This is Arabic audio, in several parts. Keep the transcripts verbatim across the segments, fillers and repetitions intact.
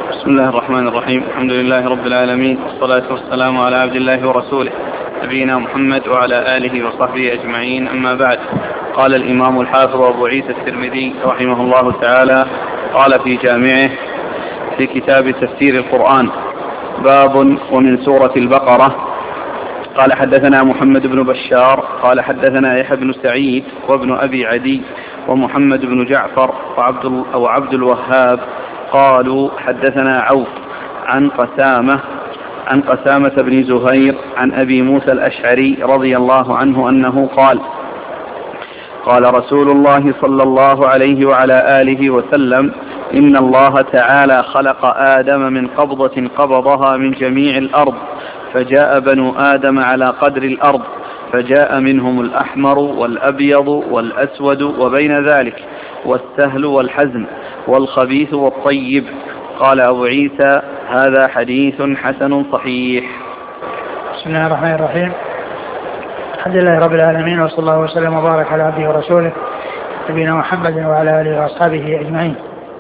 بسم الله الرحمن الرحيم. الحمد لله رب العالمين، والصلاة والسلام على عبد الله ورسوله نبينا محمد وعلى آله وصحبه أجمعين، أما بعد. قال الإمام الحافظ أبو عيسى الترمذي رحمه الله تعالى قال في جامعه في كتاب تفسير القرآن: باب ومن سورة البقرة. قال حدثنا محمد بن بشار قال حدثنا يحيى بن سعيد وابن أبي عدي ومحمد بن جعفر وعبد, وعبد الوهاب قالوا حدثنا عوف عن قسامة عن قسامة بن زهير عن أبي موسى الأشعري رضي الله عنه أنه قال: قال رسول الله صلى الله عليه وعلى آله وسلم: إن الله تعالى خلق آدم من قبضة قبضها من جميع الأرض، فجاء بنو آدم على قدر الأرض، فجاء منهم الأحمر والأبيض والأسود وبين ذلك، والسهل والحزن والخبيث والطيب. قال أبو عيسى: هذا حديث حسن صحيح. بسم الله الرحمن الرحيم. الحمد لله رب العالمين، وصلى الله وسلم وبارك على عبده ورسوله نبينا محمد وعلى آله وأصحابه أجمعين.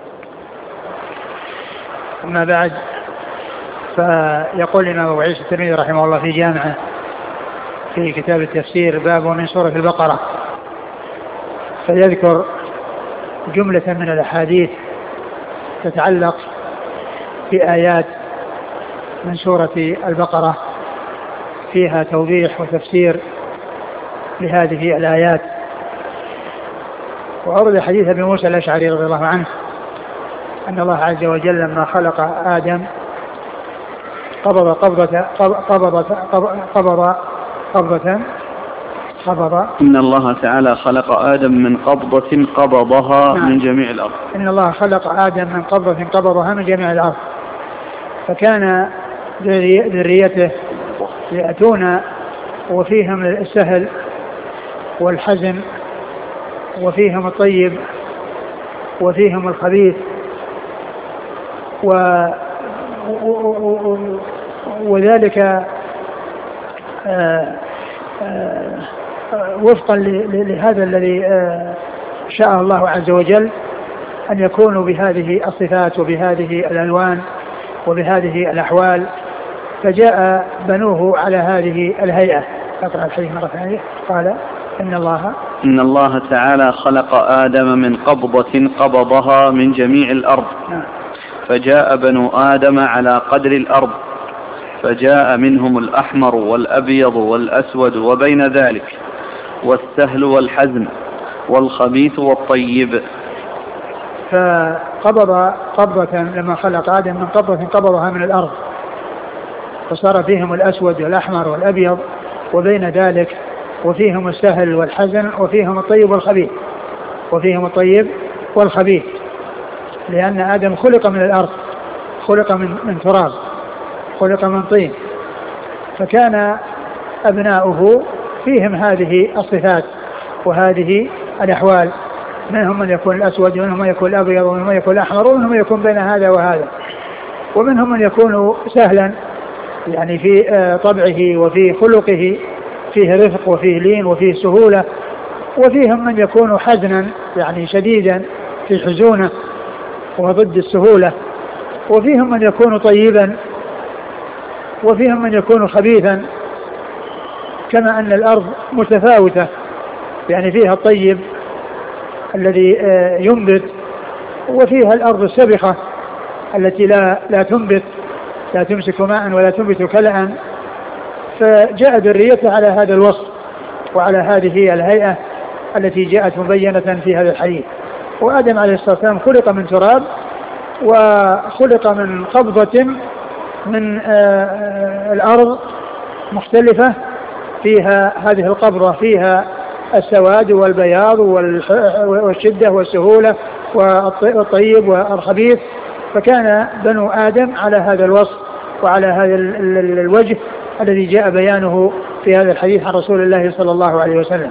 أما بعد، فيقول الإمام أبو عيسى الترمذي رحمه الله في جامعه في كتاب التفسير: باب من سورة البقرة، فيذكر جملة من الأحاديث تتعلق بآيات من سورة البقرة فيها توضيح وتفسير لهذه الآيات. وأورد حديث أبي موسى الأشعري رضي الله عنه أن الله عز وجل لما خلق آدم قبض قبضة قبضة قبض قبضة قبض إن الله تعالى خلق آدم من قبضة قبضها نعم. من جميع الأرض. إن الله خلق آدم من قبضة قبضها من جميع الأرض، فكان ذريته يأتون وفيهم السهل والحزن وفيهم الطيب وفيهم الخبيث، و وذلك آآ آآ وفقا لهذا الذي شاء الله عز وجل أن يكونوا بهذه الصفات وبهذه الألوان وبهذه الأحوال، فجاء بنوه على هذه الهيئة. أقرأ الحديث مرة ثانية. قال: إن الله إن الله تعالى خلق آدم من قبضة قبضها من جميع الأرض، فجاء بنو آدم على قدر الأرض، فجاء منهم الأحمر والأبيض والأسود وبين ذلك، والسهل والحزن والخبيث والطيب. فقبض قبضة لما خلق آدم من قبضة قبضها من الأرض، فصار فيهم الأسود والأحمر والأبيض وبين ذلك، وفيهم السهل والحزن وفيهم الطيب والخبيث وفيهم الطيب والخبيث لأن آدم خلق من الأرض، خلق من, من تراب، خلق من طين، فكان أبناؤه فيهم هذه الصفات وهذه الأحوال، منهم من يكون الأسود ومنهم من يكون الأبيض ومنهم من يكون الأحمر ومنهم من يكون بين هذا وهذا، ومنهم من يكون سهلا يعني في طبعه وفي خلقه، فيه رفق وفيه لين وفيه سهولة، وفيهم من يكون حزنا يعني شديدا في حزونه وضد السهولة، وفيهم من يكون طيبا، وفيهم من يكون خبيثا. كما أن الأرض متفاوتة، يعني فيها الطيب الذي ينبت، وفيها الأرض السبخة التي لا لا تنبت، لا تمسك ماء ولا تنبت كلأ. فجاء ذريته على هذا الوصف وعلى هذه الهيئة التي جاءت مبينة في هذا الحديث. وآدم عليه الصلاة والسلام خلق من تراب، وخلق من قبضة من الأرض مختلفة، فيها هذه القبضة فيها السواد والبياض والشدة والسهولة والطيب والخبيث، فكان بنو آدم على هذا الوصف وعلى هذا الوجه الذي جاء بيانه في هذا الحديث عن رسول الله صلى الله عليه وسلم.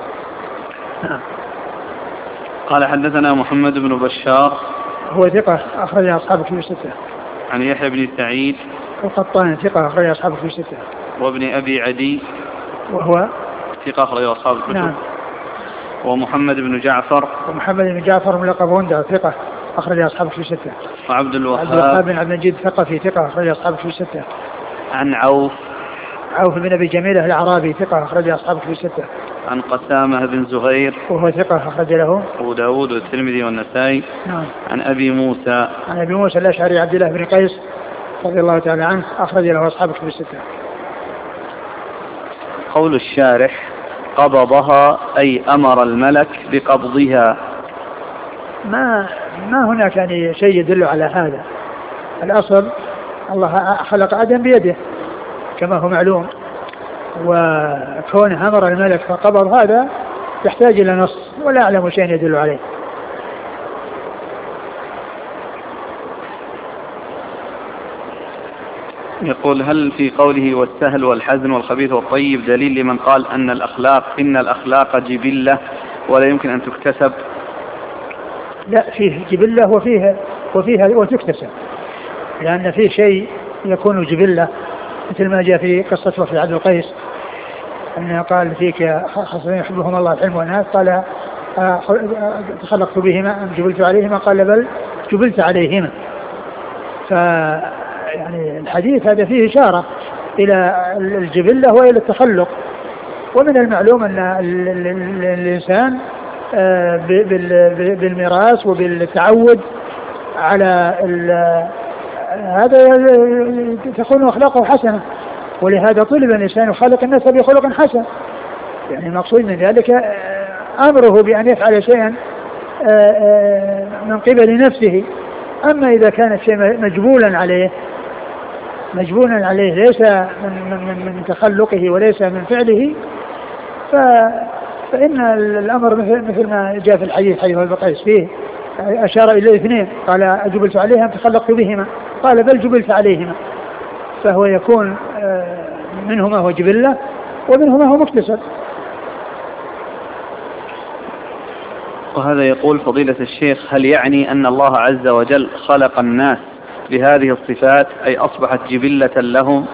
قال حدثنا محمد بن بشار هو ثقة أخرج أصحابه في الستة. عن يحيى بن سعيد القطان ثقة أخرج أصحابه في الستة. وابن أبي عدي وهو ثقة أخرج أصحابه في الكتب. نعم. ومحمد بن جعفر ومحمد بن جعفر ملقب غندر ثقة أخرج أصحاب في ستة. وعبد الوهاب عبد الوهاب بن عبد المجيد ثقفي ثقة أخرج أصحاب في ستة. عن عوف عوف بن أبي جميلة الأعرابي ثقة أخرج أصحاب في ستة. عن قسامة بن زهير وهو ثقة أخرج له أبو داود والترمذي والنسائي. نعم. عن أبي موسى عن أبي موسى الأشعري عبد الله بن قيس رضي الله تعالى عنه أخرج له أصحاب في ستة. قول الشارح قبضها أي أمر الملك بقبضها، ما ما هناك يعني شيء يدل على هذا. الأصل الله خلق آدم بيده كما هو معلوم، وكونه أمر الملك فقبض هذا يحتاج إلى نص، ولا أعلم شيء يدل عليه. يقول هل في قوله والسهل والحزن والخبيث والطيب دليل لمن قال أن الأخلاق إن الأخلاق جبلة ولا يمكن أن تكتسب؟ لا، فيه جبلة وفيه وفيها وتكتسب، لأن فيه شيء يكون جبلة مثل ما جاء في قصة وفي عبد القيس أنه قال فيك خصوصا يحبهم الله الحلم والناس، قال تخلقت بهما أم جبلت عليهما، قال بل جبلت عليهما. ف يعني الحديث هذا فيه إشارة إلى الجبلة وإلى التخلق. ومن المعلوم أن الإنسان بالميراث وبالتعود على هذا تكون أخلاقه حسنة، ولهذا طلب الإنسان يخلق الناس بخلق حسن. يعني المقصود من ذلك أمره بأن يفعل شيئا من قبل نفسه. أما إذا كان الشيء مجبولا عليه مجبولا عليه ليس من, من, من تخلقه وليس من فعله، ف فإن الأمر مثل, مثل ما جاء في الحديث حديث ابن قيس فيه أشار إلى الاثنين، قال أجبلت عليهم تخلقت بهما، قال بل جبلت عليهما. فهو يكون منهما هو جبلة ومنهما هو مكتسب. وهذا يقول فضيلة الشيخ هل يعني أن الله عز وجل خلق الناس بهذه الصفات أي أصبحت جبلة لهم؟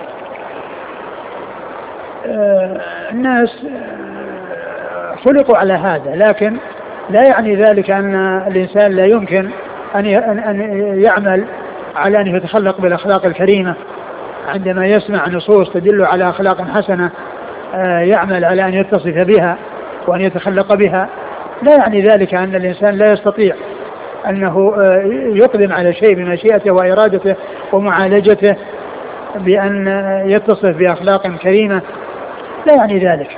آه الناس خلقوا على هذا، لكن لا يعني ذلك أن الإنسان لا يمكن أن أن يعمل على أن يتخلق بالأخلاق الكريمة. عندما يسمع نصوص تدل على أخلاق حسنة آه يعمل على أن يتصف بها وأن يتخلق بها. لا يعني ذلك أن الإنسان لا يستطيع أنه يقدم على شيء بمشيئته وإرادته ومعالجته بأن يتصف بأخلاق كريمة، لا يعني ذلك.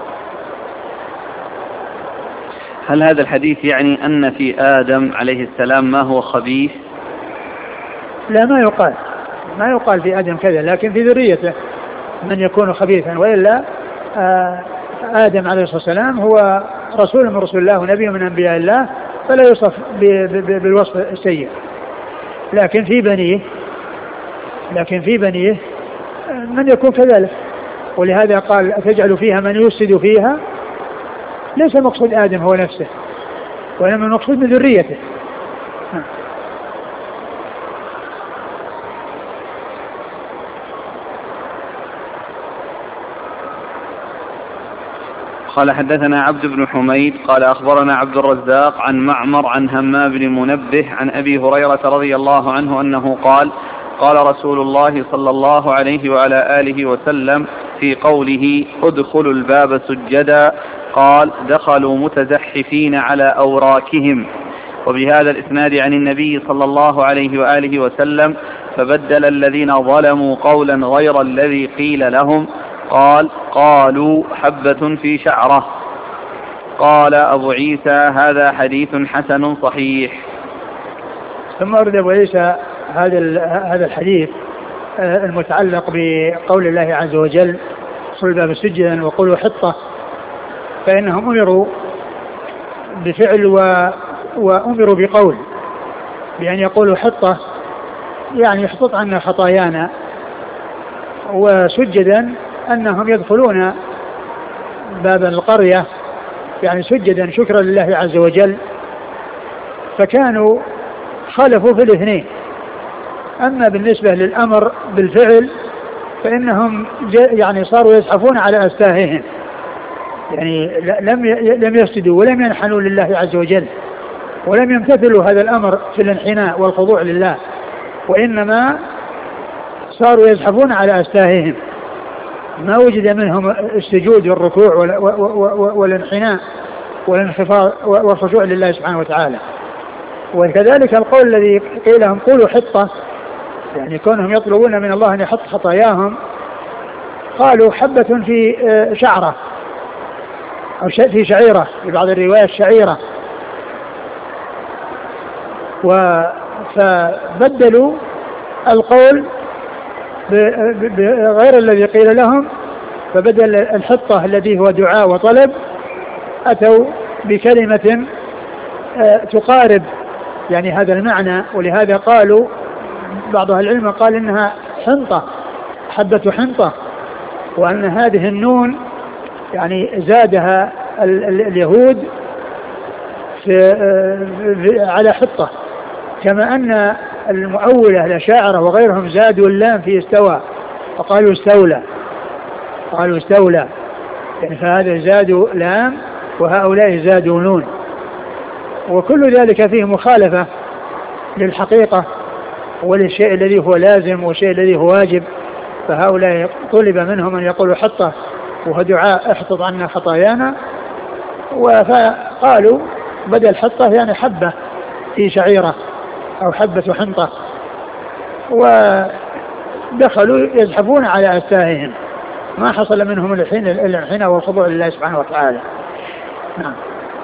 هل هذا الحديث يعني أن في آدم عليه السلام ما هو خبيث؟ لا، ما يقال ما يقال في آدم كذا، لكن في ذريته من يكون خبيثا، وإلا آدم عليه الصلاة والسلام هو رسول من رسول الله ونبي من أنبياء الله، فلا يوصف بالوصف السيء. لكن في بنيه لكن في بنيه من يكون كذلك، ولهذا قال أتجعل فيها من يفسد فيها. ليس مقصود آدم هو نفسه، وإنما المقصود من ذريته. قال حدثنا عبد بن حميد قال أخبرنا عبد الرزاق عن معمر عن همام بن منبه عن أبي هريرة رضي الله عنه أنه قال قال رسول الله صلى الله عليه وعلى آله وسلم في قوله ادخلوا الباب سجدا قال دخلوا متزحفين على أوراكهم. وبهذا الإسناد عن النبي صلى الله عليه وآله وسلم فبدل الذين ظلموا قولا غير الذي قيل لهم قال قالوا حبة في شعرة. قال أبو عيسى هذا حديث حسن صحيح. ثم أرد أبو عيسى هذا هذا الحديث المتعلق بقول الله عز وجل ادخلوا الباب سجدا وقولوا حطة، فإنهم أمروا بفعل و... وأمروا بقول بأن يقولوا حطة، يعني يحطط عنا خطايانا، وسجدا أنهم يدخلون باب القرية يعني سجدا شكرا لله عز وجل. فكانوا خالفوا في الاثنين. أما بالنسبة للأمر بالفعل فإنهم يعني صاروا يزحفون على أستاههم، يعني لم لم يسجدوا ولم ينحنوا لله عز وجل، ولم يمتثلوا هذا الأمر في الانحناء والخضوع لله، وإنما صاروا يزحفون على أستاههم، ما وجد منهم السجود والركوع والانحناء والانخفاض والخشوع لله سبحانه وتعالى. وكذلك القول الذي قيل لهم قولوا حطة، يعني كونهم يطلبون من الله أن يحط خطاياهم، قالوا حبة في شعرة أو في شعيرة، في بعض الروايات شعيرة، فبدلوا القول بغير الذي قيل لهم، فبدل الحطة الذي هو دعاء وطلب أتوا بكلمة تقارب يعني هذا المعنى. ولهذا قالوا بعض أهل العلم قال إنها حنطة، حبة حنطة، وأن هذه النون يعني زادها اليهود في على حطة، كما أن المؤولة الأشاعرة وغيرهم زادوا اللام في استوى وقالوا استولى، قالوا استولى يعني فهذا زادوا لام وهؤلاء زادوا نون، وكل ذلك فيه مخالفة للحقيقة وللشيء الذي هو لازم والشيء الذي هو واجب. فهؤلاء طلب منهم أن يقولوا حطة وهو دعاء احطط عنا خطايانا، وقالوا بدل حطة يعني حبة في شعيرة أو حبة حنطة، ودخلوا يزحفون على أستاههم، ما حصل منهم الحين الحين والخضوع لله سبحانه وتعالى. نعم.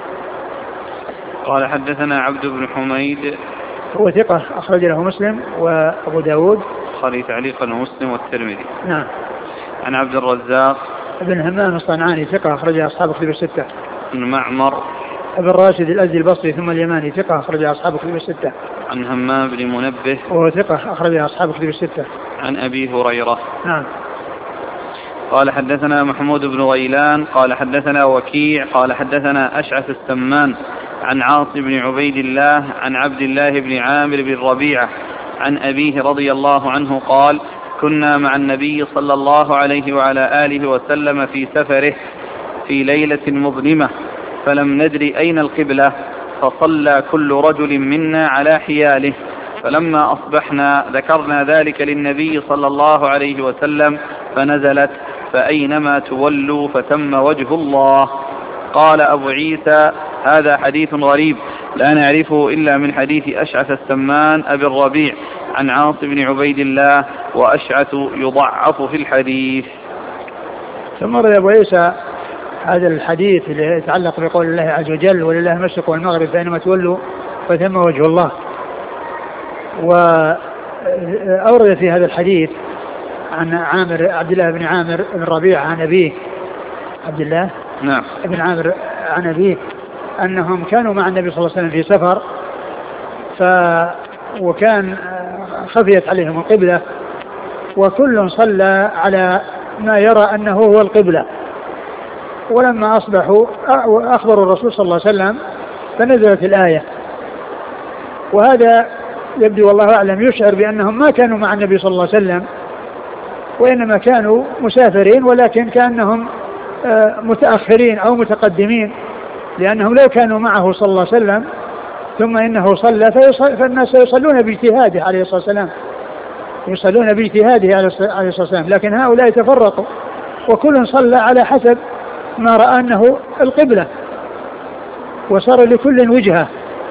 قال حدثنا عبد بن حميد هو ثقة أخرج له مسلم وأبو داود البخاري تعليقا ومسلم والترمذي. نعم. عن عبد الرزاق ابن همام الصنعاني ثقة أخرج أصحاب كتب الستة. عن معمر ابن راشد الأزدي البصري ثم اليماني ثقة أخرج أصحاب كتب الستة. عن همام بن منبه وهو ثقة أخرج أصحاب كتب الستة. عن أبي هريرة. نعم. قال حدثنا محمود بن غيلان قال حدثنا وكيع قال حدثنا أشعث السمان عن عاصم بن عبيد الله عن عبد الله بن عامر بن ربيعة عن أبيه رضي الله عنه قال كنا مع النبي صلى الله عليه وعلى آله وسلم في سفره في ليلة مظلمة فلم ندري أين القبلة، فصلى كل رجل منا على حياله، فلما أصبحنا ذكرنا ذلك للنبي صلى الله عليه وسلم فنزلت فأينما تولوا فتم وجه الله. قال أبو عيسى هذا حديث غريب لا نعرفه إلا من حديث أشعث السمان أبي الربيع عن عاصم بن عبيد الله، وأشعث يضعف في الحديث. ثم رأى أبو عيسى هذا الحديث اللي يتعلق بقول الله عز وجل ولله المشرق والمغرب فإنما تولوا فتم وجه الله، وأورد في هذا الحديث عن عامر عبد الله بن عامر بن ربيعة عن أبيه عبد الله نعم بن عامر عن أبيه أنهم كانوا مع النبي صلى الله عليه وسلم في سفر، ف وكان خفيت عليهم القبلة، وكل صلى على ما يرى أنه هو القبلة، ولما أصبحوا أخبروا الرسول صلى الله عليه وسلم فنزلت الآية. وهذا يبدو والله أعلم يشعر بأنهم ما كانوا مع النبي صلى الله عليه وسلم، وإنما كانوا مسافرين، ولكن كأنهم متأخرين أو متقدمين، لأنهم لو كانوا معه صلى الله عليه وسلم ثم إنه صلى فالناس يصلون باجتهاده عليه الصلاة والسلام، يصلون باجتهاده عليه الصلاة والسلام، لكن هؤلاء تفرقوا وكل صلى على حسب ما رأى أنه القبلة، وصار لكل وجهة.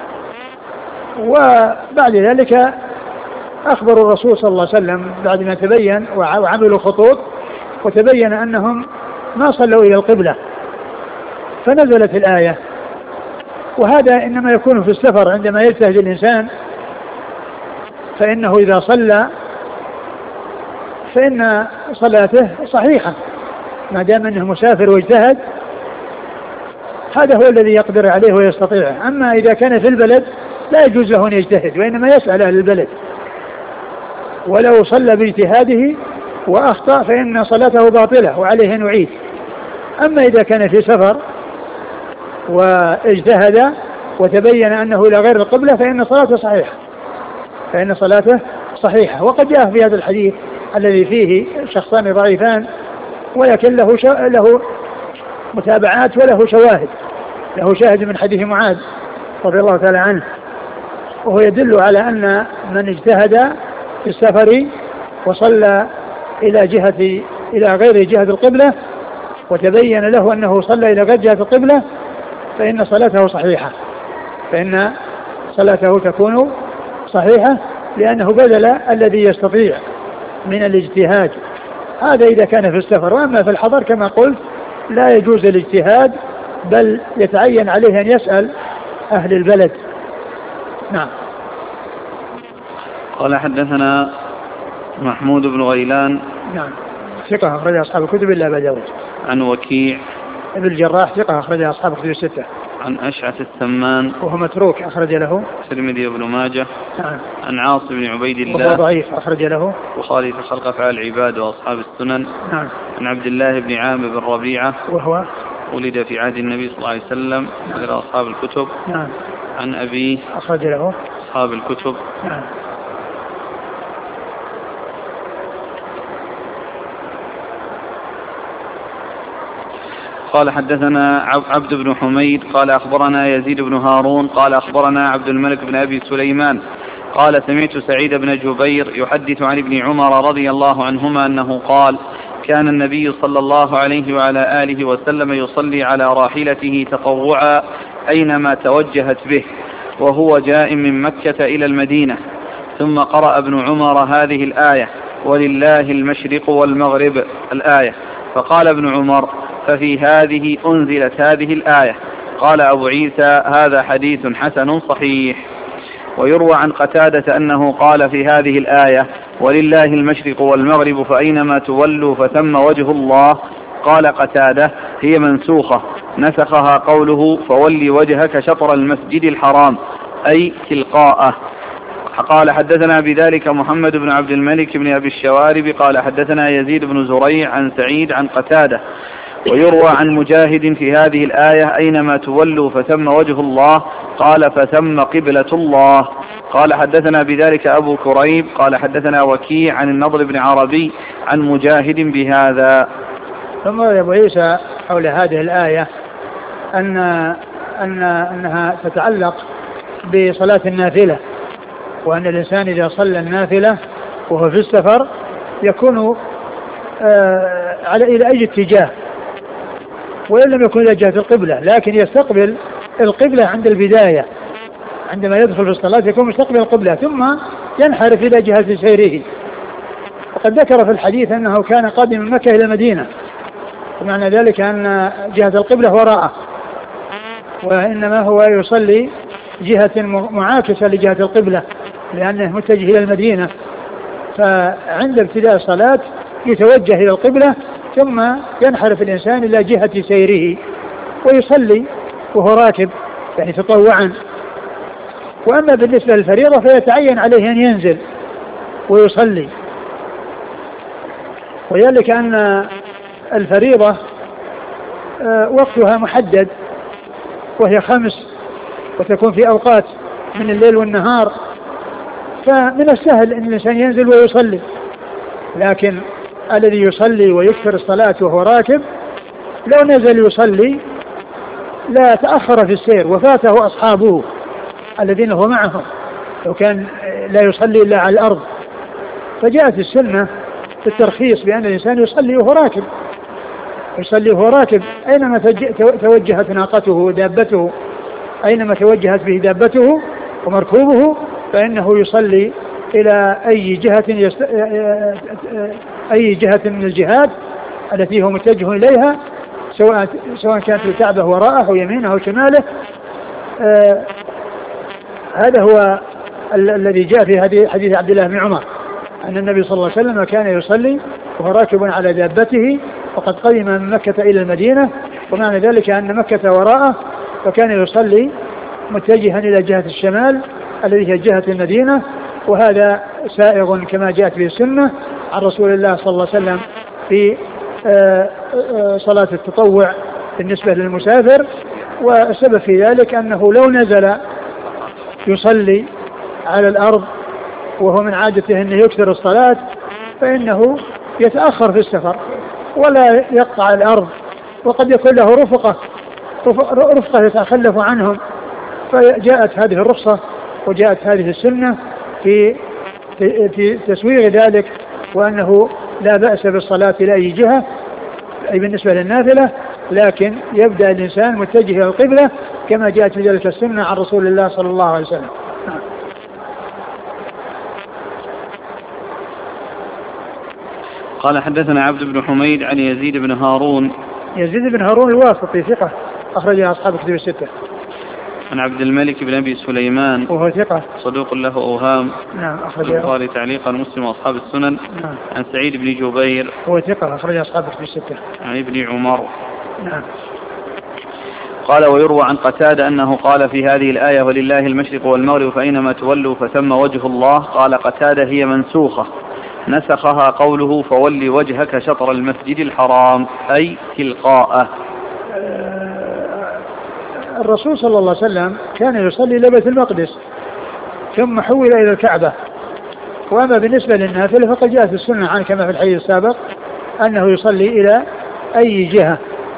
وبعد ذلك أخبروا الرسول صلى الله عليه وسلم بعد ما تبين وعملوا خطوط وتبين أنهم ما صلوا إلى القبلة، فنزلت الآية. وهذا إنما يكون في السفر عندما يجتهد الإنسان، فإنه إذا صلى فإن صلاته صحيحة ما دام أنه مسافر واجتهد، هذا هو الذي يقدر عليه ويستطيعه. أما إذا كان في البلد لا يجوز له أن يجتهد، وإنما يسأل أهل البلد، ولو صلى باجتهاده وأخطأ فإن صلاته باطلة وعليه أن يعيد. أما إذا كان في سفر واجتهد وتبين أنه إلى غير القبلة فإن صلاته صحيحة، فإن صلاته صحيحة. وقد جاء في هذا الحديث الذي فيه شخصان ضعيفان، ولكن له شو... له متابعات وله شواهد، له شاهد من حديث معاذ رضي الله تعالى عنه، وهو يدل على أن من اجتهد في السفر وصلى إلى جهة إلى غير جهة القبلة وتبين له أنه صلى إلى غير جهة القبلة فإن صلاته صحيحة، فإن صلاته تكون صحيحة لأنه بذل الذي يستطيع من الاجتهاد. هذا إذا كان في السفر. وأما في الحضر كما قلت لا يجوز الاجتهاد، بل يتعين عليه أن يسأل أهل البلد. نعم. قال حدثنا محمود بن غيلان. نعم ثقة أخرج أصحاب الكتب إلا أبا داود. عن وكيع ابن الجراح ثقة أخرج أصحاب الكتب الستة. عن أشعث السمان وهو متروك أخرج له الترمذي وابن ماجه. نعم. عن عاصم بن عبيد الله وهو ضعيف أخرج له البخاري في خلق أفعال العباد وأصحاب السنن. نعم. عن عبد الله بن عامر بن ربيعة وهو ولد في عهد النبي صلى الله عليه وسلم غير أصحاب الكتب. نعم. عن أبيه أخرج له أصحاب الكتب. نعم. قال حدثنا عبد بن حميد قال أخبرنا يزيد بن هارون قال أخبرنا عبد الملك بن أبي سليمان قال سمعت سعيد بن جبير يحدث عن ابن عمر رضي الله عنهما أنه قال كان النبي صلى الله عليه وعلى آله وسلم يصلي على راحلته تطوعا أينما توجهت به وهو جاء من مكة إلى المدينة. ثم قرأ ابن عمر هذه الآية ولله المشرق والمغرب الآية، فقال ابن عمر ففي هذه أنزلت هذه الآية. قال أبو عيسى هذا حديث حسن صحيح. ويروى عن قتادة أنه قال في هذه الآية ولله المشرق والمغرب فأينما تولوا فثم وجه الله. قال قتادة هي منسوخة نسخها قوله فولي وجهك شطر المسجد الحرام أي تلقاءه. قال حدثنا بذلك محمد بن عبد الملك بن أبي الشوارب قال حدثنا يزيد بن زريع عن سعيد عن قتادة. ويروى عن مجاهد في هذه الآية أينما تولوا فثم وجه الله قال فثم قبلة الله. قال حدثنا بذلك أبو كريب قال حدثنا وكيع عن النضر بن عربي عن مجاهد بهذا. ثم أبو عيسى حول هذه الآية أن أن أنها تتعلق بصلاة النافلة، وأن الإنسان إذا صلى النافلة وهو في السفر يكون آه على إلى أي اتجاه، وإن لم يكن إلى جهة القبلة لكن يستقبل القبلة عند البداية، عندما يدخل في الصلاة يكون مستقبل القبلة ثم ينحرف إلى جهة سيره. وقد ذكر في الحديث أنه كان قادم من مكة إلى المدينة، ومعنى ذلك أن جهة القبلة وراءه، وإنما هو يصلي جهة معاكسة لجهة القبلة لأنه متجه إلى المدينة. فعند ابتداء الصلاة يتوجه إلى القبلة ثم ينحرف الإنسان إلى جهة سيره ويصلي وهو راكب يعني تطوعا. وأما بالنسبة للفريضة فيتعين عليه أن ينزل ويصلي، وذلك أن الفريضة وقتها محدد وهي خمس وتكون في أوقات من الليل والنهار، فمن السهل أن الإنسان ينزل ويصلي. لكن الذي يصلي ويكثر الصلاة وهو راكب لو نزل يصلي لا تأخر في السير وفاته أصحابه الذين هو معهم لو كان لا يصلي إلا على الأرض. فجاءت السنة في الترخيص بأن الإنسان يصلي وهو راكب، يصلي وهو راكب أينما توجهت ناقته ودابته، أينما توجهت به دابته ومركوبه فإنه يصلي إلى أي جهة يست... أي جهة من الجهات التي هو متجه إليها، سواء سواء كانت الكعبة وراءه أو يمينه أو شماله. آه هذا هو ال- الذي جاء في هذه حديث عبد الله بن عمر أن النبي صلى الله عليه وسلم كان يصلي وهو راكب على دابته وقد قدم من مكة إلى المدينة، ومعنى ذلك أن مكة وراءه فكان يصلي متجها إلى جهة الشمال الذي هي جهة المدينة. وهذا سائغ كما جاءت به السنة عن رسول الله صلى الله عليه وسلم في صلاة التطوع بالنسبة للمسافر. والسبب في ذلك أنه لو نزل يصلي على الأرض وهو من عادته أنه يكثر الصلاة فإنه يتأخر في السفر ولا يقطع الأرض، وقد يكون له رفقة رفقة يتخلف عنهم فجاءت هذه الرخصة وجاءت هذه السنة في في تسويغ ذلك، وأنه لا بأس بالصلاة إلى أي جهة أي بالنسبة للنافلة، لكن يبدأ الإنسان متجه إلى القبلة كما جاءت في ذلك السنة عن رسول الله صلى الله عليه وسلم. قال حدثنا عبد بن حميد عن يزيد بن هارون. يزيد بن هارون الواسطي ثقة أخرج أصحاب كتب الستة. عن عبد الملك بن أبي سليمان وهو ثقة صدوق له أوهام. نعم أخرج البخاري تعليقا مسلم وأصحاب السنن. نعم. عن سعيد بن جبير هو ثقة أخرج أصحاب كتب الستة. عن ابن عمر. نعم. قال ويروى عن قتادة أنه قال في هذه الآية ولله المشرق والمغرب فأينما تولوا فثم وجه الله. قال قتادة هي منسوخة نسخها قوله فولي وجهك شطر المسجد الحرام أي تلقاءه. الرسول صلى الله عليه وسلم كان يصلي إلى بيت المقدس ثم حول إلى الكعبة، وأما بالنسبة للنافلة فقد جاءت السنة عنه كما في الحديث السابق أنه يصلي إلى أي جهة.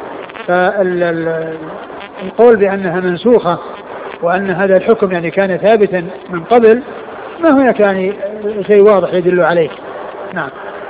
فالقول بأنها منسوخة وأن هذا الحكم يعني كان ثابتا من قبل ما هناك يعني شيء واضح يدل عليه. نعم.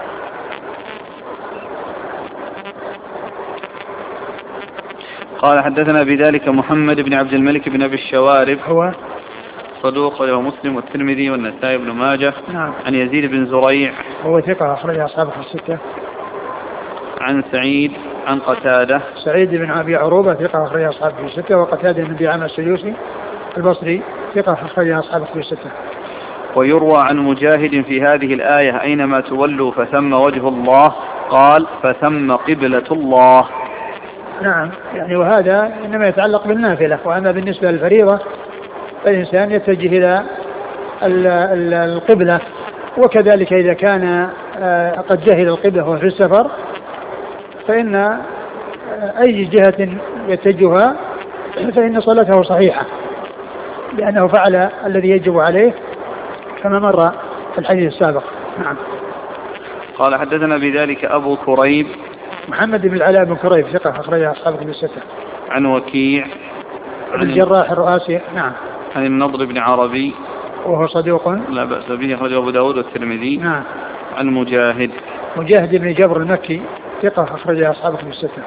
قال حدثنا بذلك محمد بن عبد الملك بن أبي الشوارب هو صدوق له مسلم والترمذي والنسائي بن ماجه. نعم. عن يزيد بن زريع هو ثقة أخرج أصحابه الستة. عن سعيد عن قتادة سعيد بن أبي عروبة ثقة أخرج أصحابه الستة. وقتادة بن دعامة السدوسي البصري ثقة أخرج أصحابه الستة. ويروى عن مجاهد في هذه الآية أينما تولوا فثم وجه الله قال فثم قبلة الله. نعم يعني وهذا إنما يتعلق بالنافلة، وأما بالنسبة للفريضة فالإنسان يتجه إلى القبلة، وكذلك إذا كان قد جهل القبلة وهو في السفر فإن أي جهة يتجهها فإن صلاته صحيحة لأنه فعل الذي يجب عليه كما مر في الحديث السابق. نعم. قال حدثنا بذلك أبو كريب محمد بن العلاء بن كريب ثقة أخرج أصحاب كتب الستة. عن وكيع عن الجراح الرؤاسي. نعم. عن النضر بن عربي وهو صدوق لا بأس به أخرجه أبو داود والترمذي. نعم. عن مجاهد مجاهد بن جبر المكي ثقة أخرج أصحاب كتب الستة.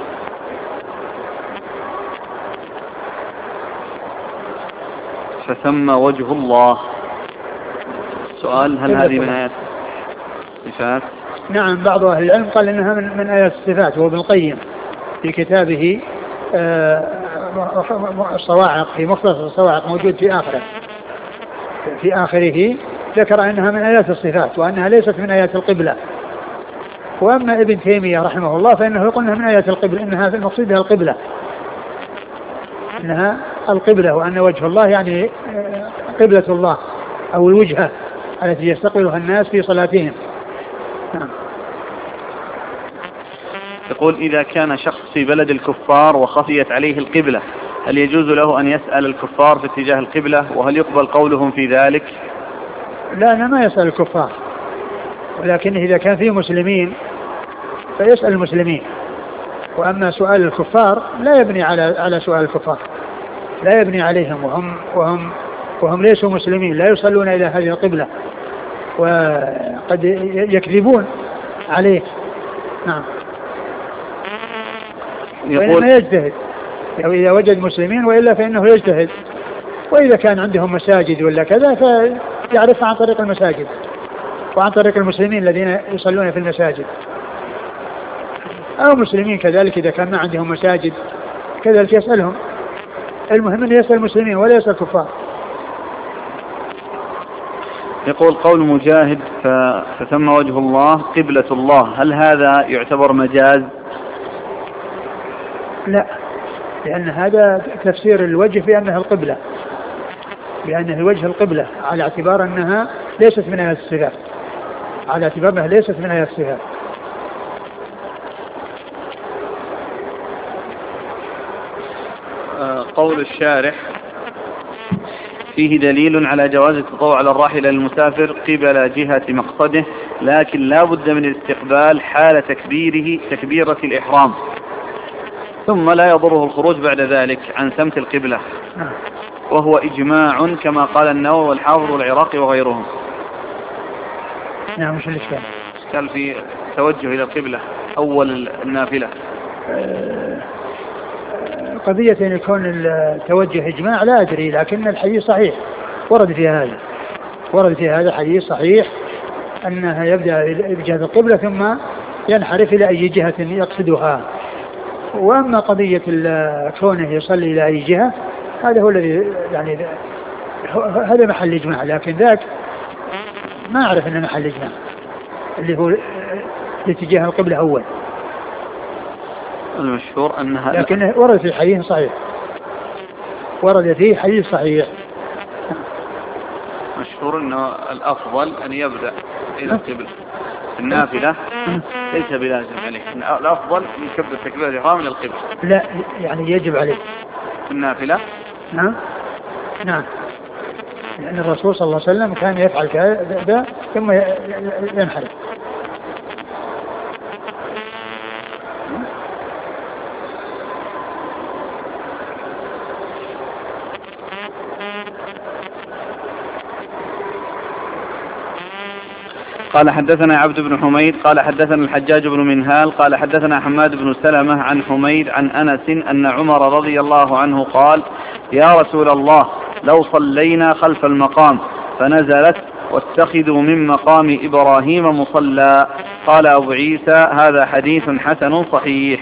فثم وجه الله. سؤال هل هذه من آيات الصفات؟ نعم بعض أهل العلم قال إنها من, من آيات الصفات، وابن القيم في كتابه الصواعق في مختصر الصواعق موجود في آخره في آخره ذكر أنها من آيات الصفات وأنها ليست من آيات القبلة. وأما ابن تيمية رحمه الله فإنه يقول أنها من آيات القبلة، إنها في المقصود بها القبلة، إنها القبلة، وأن وجه الله يعني قبلة الله أو الوجهة التي يستقبلها الناس في صلاتهم. نعم. يقول إذا كان شخص في بلد الكفار وخفيت عليه القبلة هل يجوز له أن يسأل الكفار في اتجاه القبلة، وهل يقبل قولهم في ذلك؟ لا أنا ما يسأل الكفار، ولكن إذا كان فيه مسلمين فيسأل المسلمين. وأما سؤال الكفار لا يبني على على سؤال الكفار، لا يبني عليهم، وهم وهم وهم ليسوا مسلمين، لا يصلون إلى هذه القبلة وقد يكذبون عليه. نعم. وإنما يجتهد يعني إذا وجد مسلمين، وإلا فإنه يجتهد، وإذا كان عندهم مساجد ولا كذا فيعرف عن طريق المساجد وعن طريق المسلمين الذين يصلون في المساجد، أو مسلمين كذلك إذا كان ما عندهم مساجد كذلك يسألهم. المهم أن يسأل المسلمين ولا يسأل الكفار. يقول قول مجاهد فثم وجه الله قبلة الله، هل هذا يعتبر مجاز؟ لا، لأن هذا تفسير الوجه بأنها القبلة، بأنه وجه القبلة على اعتبار أنها ليست من آيات الصفات، على اعتبار أنها ليست من آيات الصفات. قول الشارح فيه دليل على جواز التطوع على الراحلة للمسافر قبل جهة مقصده، لكن لا بد من الاستقبال حال تكبيره تكبيرة الإحرام، ثم لا يضره الخروج بعد ذلك عن سمت القبلة. وهو إجماع كما قال النووي والحافظ والعراقي وغيرهم. نعم. مش الإشكال؟ إشكال في توجه إلى القبلة أول النافلة. قضية أن يكون التوجه إجماع لا أدري، لكن الحديث صحيح ورد في هذا، ورد في هذا حديث صحيح أنها يبدأ بجهة القبلة ثم ينحرف إلى أي جهة يقصدها. وأما قضية كونه يصلي إلى أي جهة هذا هو الذي يعني هذا محل إجماع، لكن ذاك ما أعرف أنه محل إجماع اللي هو لاتجاه القبلة أول. المشهور أنها لكن ورد في حديث صحيح، ورد فيه حديث صحيح. مشهور أنه الأفضل أن يبدأ إلى القبلة النافلة، ليس بلازم عليه، الأفضل يكبر تكبيرة الإحرام إلى القبلة. لا يعني يجب عليه النافلة. نعم نعم، لأن الرسول صلى الله عليه وسلم كان يفعل كذا ثم ينحرف. قال حدثنا عبد بن حميد قال حدثنا الحجاج بن منهال قال حدثنا حماد بن سلمة عن حميد عن أنس أن عمر رضي الله عنه قال: يا رسول الله، لو صلينا خلف المقام فنزلت واتخذوا من مقام إبراهيم مصلى. قال أبو عيسى: هذا حديث حسن صحيح.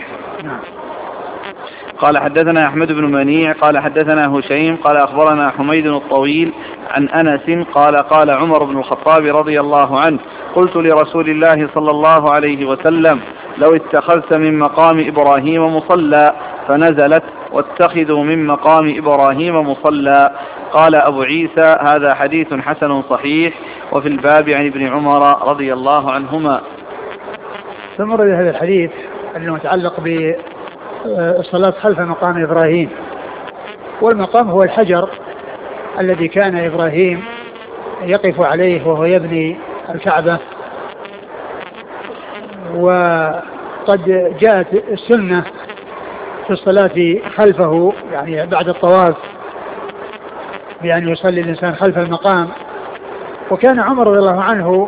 قال حدثنا أحمد بن منيع قال حدثنا هشيم قال أخبرنا حميد الطويل عن أنس قال: قال عمر بن الخطاب رضي الله عنه: قلت لرسول الله صلى الله عليه وسلم: لو اتخذت من مقام إبراهيم مصلى، فنزلت: واتخذوا من مقام إبراهيم مصلى. قال أبو عيسى: هذا حديث حسن صحيح. وفي الباب عن ابن عمر رضي الله عنهما. ثم رد هذا الحديث المتعلق بالصلاة خلف مقام إبراهيم، والمقام هو الحجر الذي كان إبراهيم يقف عليه وهو يبني الكعبة. وقد جاءت السنة في الصلاة خلفه يعني بعد الطواف بأن يصلي الإنسان خلف المقام. وكان عمر رضي الله عنه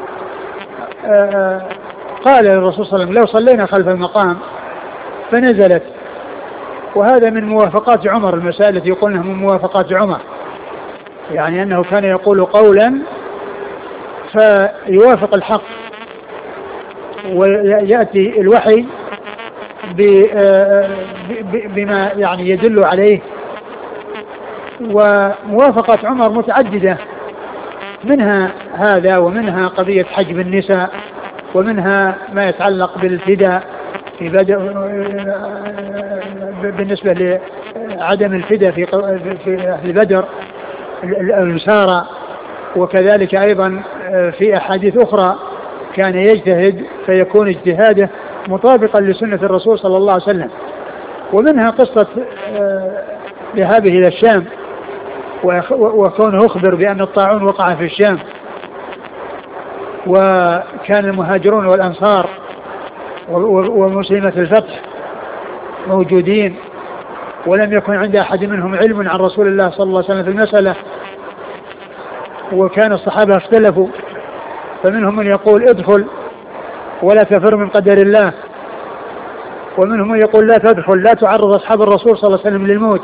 قال للرسول صلى الله عليه وسلم: لو صلينا خلف المقام فنزلت. وهذا من موافقات عمر، المسائل التي يقولونها من موافقات عمر، يعني أنه كان يقول قولا فيوافق الحق ويأتي الوحي بما يعني يدل عليه. وموافقة عمر متعددة، منها هذا ومنها قضية حجب النساء، ومنها ما يتعلق بالفداء في بدء بالنسبة لعدم الفداء في في أهل بدر الأنصار. وكذلك أيضا في أحاديث أخرى كان يجتهد فيكون اجتهاده مطابقا لسنة الرسول صلى الله عليه وسلم. ومنها قصة ذهابه إلى الشام وكونه أخبر بأن الطاعون وقع في الشام، وكان المهاجرون والأنصار ومسلمة الفتح موجودين، ولم يكن عند أحد منهم علم عن رسول الله صلى الله عليه وسلم في المسألة، وكان الصحابة اختلفوا، فمنهم من يقول ادخل ولا تفر من قدر الله، ومنهم من يقول لا تدخل لا تعرض أصحاب الرسول صلى الله عليه وسلم للموت.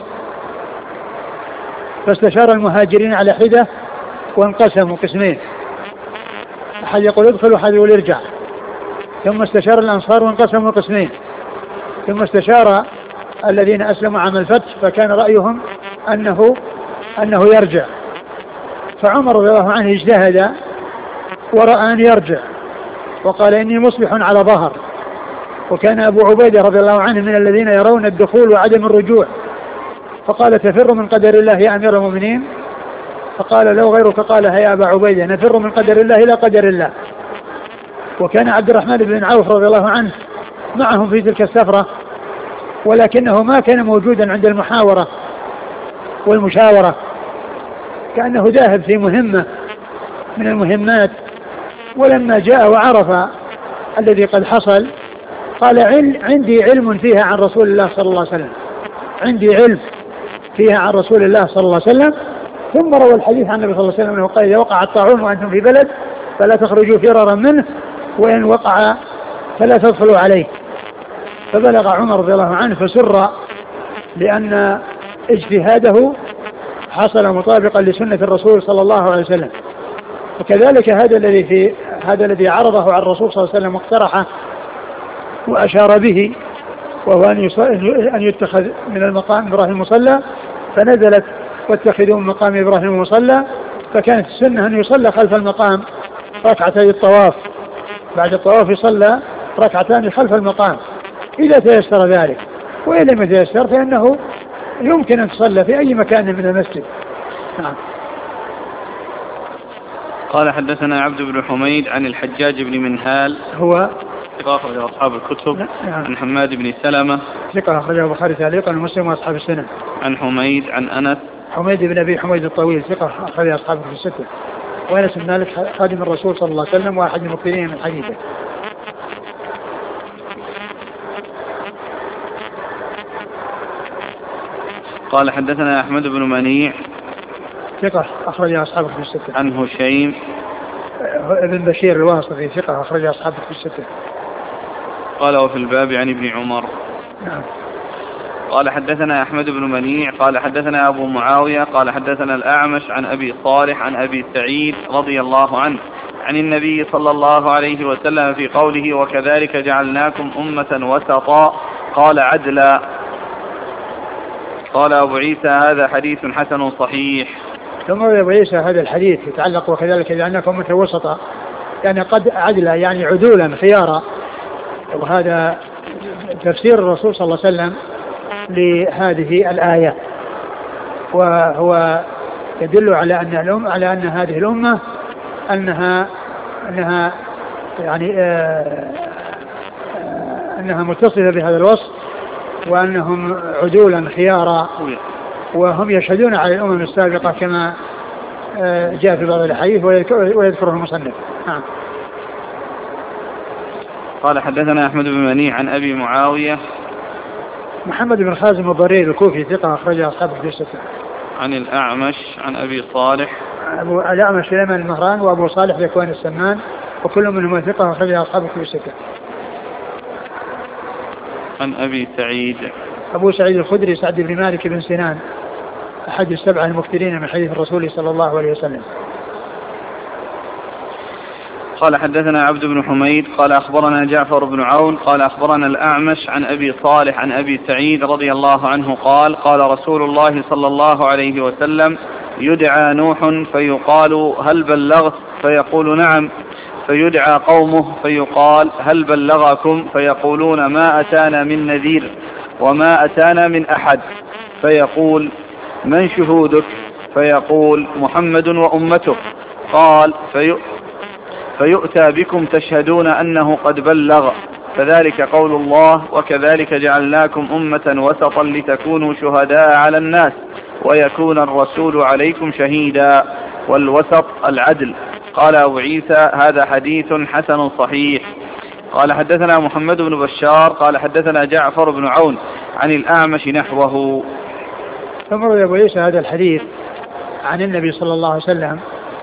فاستشار المهاجرين على حدة وانقسموا قسمين، أحد يقول ادخل وأحد يقول ارجع. ثم استشار الأنصار وانقسموا قسمين، ثم استشار الذين أسلموا عام الفتح فكان رأيهم أنه أنه يرجع. فعمر رضي الله عنه اجتهد ورأى أن يرجع وقال إني مصبح على ظهر. وكان أبو عبيدة رضي الله عنه من الذين يرون الدخول وعدم الرجوع، فقال تفر من قدر الله يا أمير المؤمنين؟ فقال لو غيرك قالها يا أبا عبيدة، نفر من قدر الله إلى قدر الله. وكان عبد الرحمن بن عوف رضي الله عنه معهم في تلك السفرة، ولكنه ما كان موجودا عند المحاورة والمشاورة، كأنه ذاهب في مهمة من المهمات. ولما جاء وعرف الذي قد حصل قال عل عندي علم فيها عن رسول الله صلى الله عليه وسلم، عندي علم فيها عن رسول الله صلى الله عليه وسلم، ثم روى الحديث عن النبي صلى الله عليه وسلم أنه قال إذا وقع الطاعون وأنتم في بلد فلا تخرجوا فرارا منه، وإن وقع فلا تدخلوا عليه. فبلغ عمر رضي الله عنه فسر لأن اجتهاده حصل مطابقا لسنة الرسول صلى الله عليه وسلم. وكذلك هذا الذي في هذا الذي عرضه على الرسول صلى الله عليه وسلم واقترحه وأشار به، وهو أن يتخذ من المقام إبراهيم مصلى، فنزلت واتخذوا من مقام إبراهيم مصلى، فكانت السنة أن يصلى خلف المقام ركعتي الطواف، بعد الطواف يصلى ركعتان خلف المقام إذا تيسر ذلك، وإن لم يتيسر فإنه يمكن أن تصلى في أي مكان من المسجد. نعم. قال حدثنا عبد بن حميد عن الحجاج بن منهال هو ثقة أخرجه أصحاب الكتب. نعم. عن حماد بن سلمة ثقة أخرجه البخاري تعليقا ومسلم وأصحاب السنن. عن حميد عن أنس حميد بن أبي حميد الطويل ثقة أخرجه أصحاب في الستة، وأنس بن مالك خادم الرسول صلى الله عليه وسلم واحد من المكثرين من حديثه. قال حدثنا أحمد بن منيع ثقة أخرج أصحابه في الستة. عن هشيم ابن بشير الواسطي ثقة أخرج أصحابه في الستة. قال وفي الباب عن ابن عمر. نعم. قال حدثنا أحمد بن منيع قال حدثنا أبو معاوية قال حدثنا الأعمش عن أبي صالح عن أبي سعيد رضي الله عنه عن النبي صلى الله عليه وسلم في قوله وكذلك جعلناكم أمة وسطا قال عدلا. قال أبو عيسى هذا حديث حسن صحيح. ثم أبو عيسى هذا الحديث يتعلق وكذلك جعلناكم أمة وسطا، يعني قد عدلا يعني عدولا خيارا، وهذا تفسير الرسول صلى الله عليه وسلم لهذه الآية، وهو يدل على أن الأمة على أن هذه الأمة أنها أنها يعني آه آه أنها متصفة بهذا الوصف، وأنهم عدولا خيارا، وهم يشهدون على الأمم السابقة كما آه جاء في بعض الحديث ويذكره المصنف. نعم. قال حدثنا أحمد بن منيع عن أبي معاوية محمد بن خازم الضرير الكوفي ثقة أخرج أصحابه في الستة. عن الأعمش عن أبي صالح أبو الأعمش سليمان المهران وأبو صالح ذكوان السمان وكل منهم ثقة أخرج أصحابه في الستة. عن أبي سعيد أبو سعيد الخدري سعد بن مالك بن سنان أحد السبعة المكثرين من حديث الرسول صلى الله عليه وسلم. قال حدثنا عبد بن حميد قال أخبرنا جعفر بن عون قال أخبرنا الأعمش عن أبي صالح عن أبي سعيد رضي الله عنه قال قال رسول الله صلى الله عليه وسلم يدعى نوح فيقال هل بلغت فيقول نعم، فيدعى قومه فيقال هل بلغكم فيقولون ما أتانا من نذير وما أتانا من أحد، فيقول من شهودك فيقول محمد وأمته، قال في فيؤتى بكم تشهدون أنه قد بلغ، فذلك قول الله وكذلك جعلناكم أمة وسطا لتكونوا شهداء على الناس ويكون الرسول عليكم شهيدا، والوسط العدل. قال أبو عيسى هذا حديث حسن صحيح. قال حدثنا محمد بن بشار قال حدثنا جعفر بن عون عن الأعمش نحوه. ثم روى أبو عيسى هذا الحديث عن النبي صلى الله عليه وسلم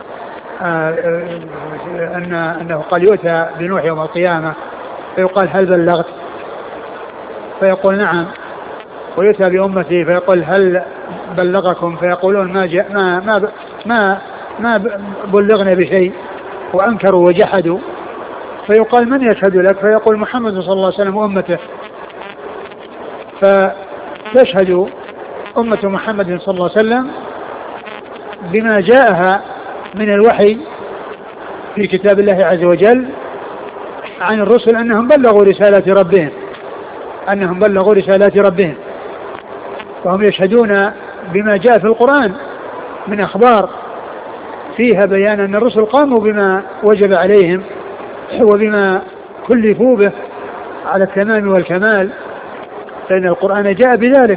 أن أنه قال يؤتى بنوح يوم القيامة فيقال هل بلغت فيقول نعم، ويؤتى بأمتي فيقول هل بلغكم فيقولون ما جاء ما ما ما ما بلغنا بشيء وأنكروا وجحدوا، فيقال من يشهد لك فيقول محمد صلى الله عليه وسلم وأمته، فتشهد أمة محمد صلى الله عليه وسلم بما جاءها من الوحي في كتاب الله عز وجل عن الرسل أنهم بلغوا رسالات ربهم أنهم بلغوا رسالات ربهم وهم يشهدون بما جاء في القرآن من أخبار فيها بيان أن الرسل قاموا بما وجب عليهم وبما كلفوا به على التمام والكمال، فإن القرآن جاء بذلك،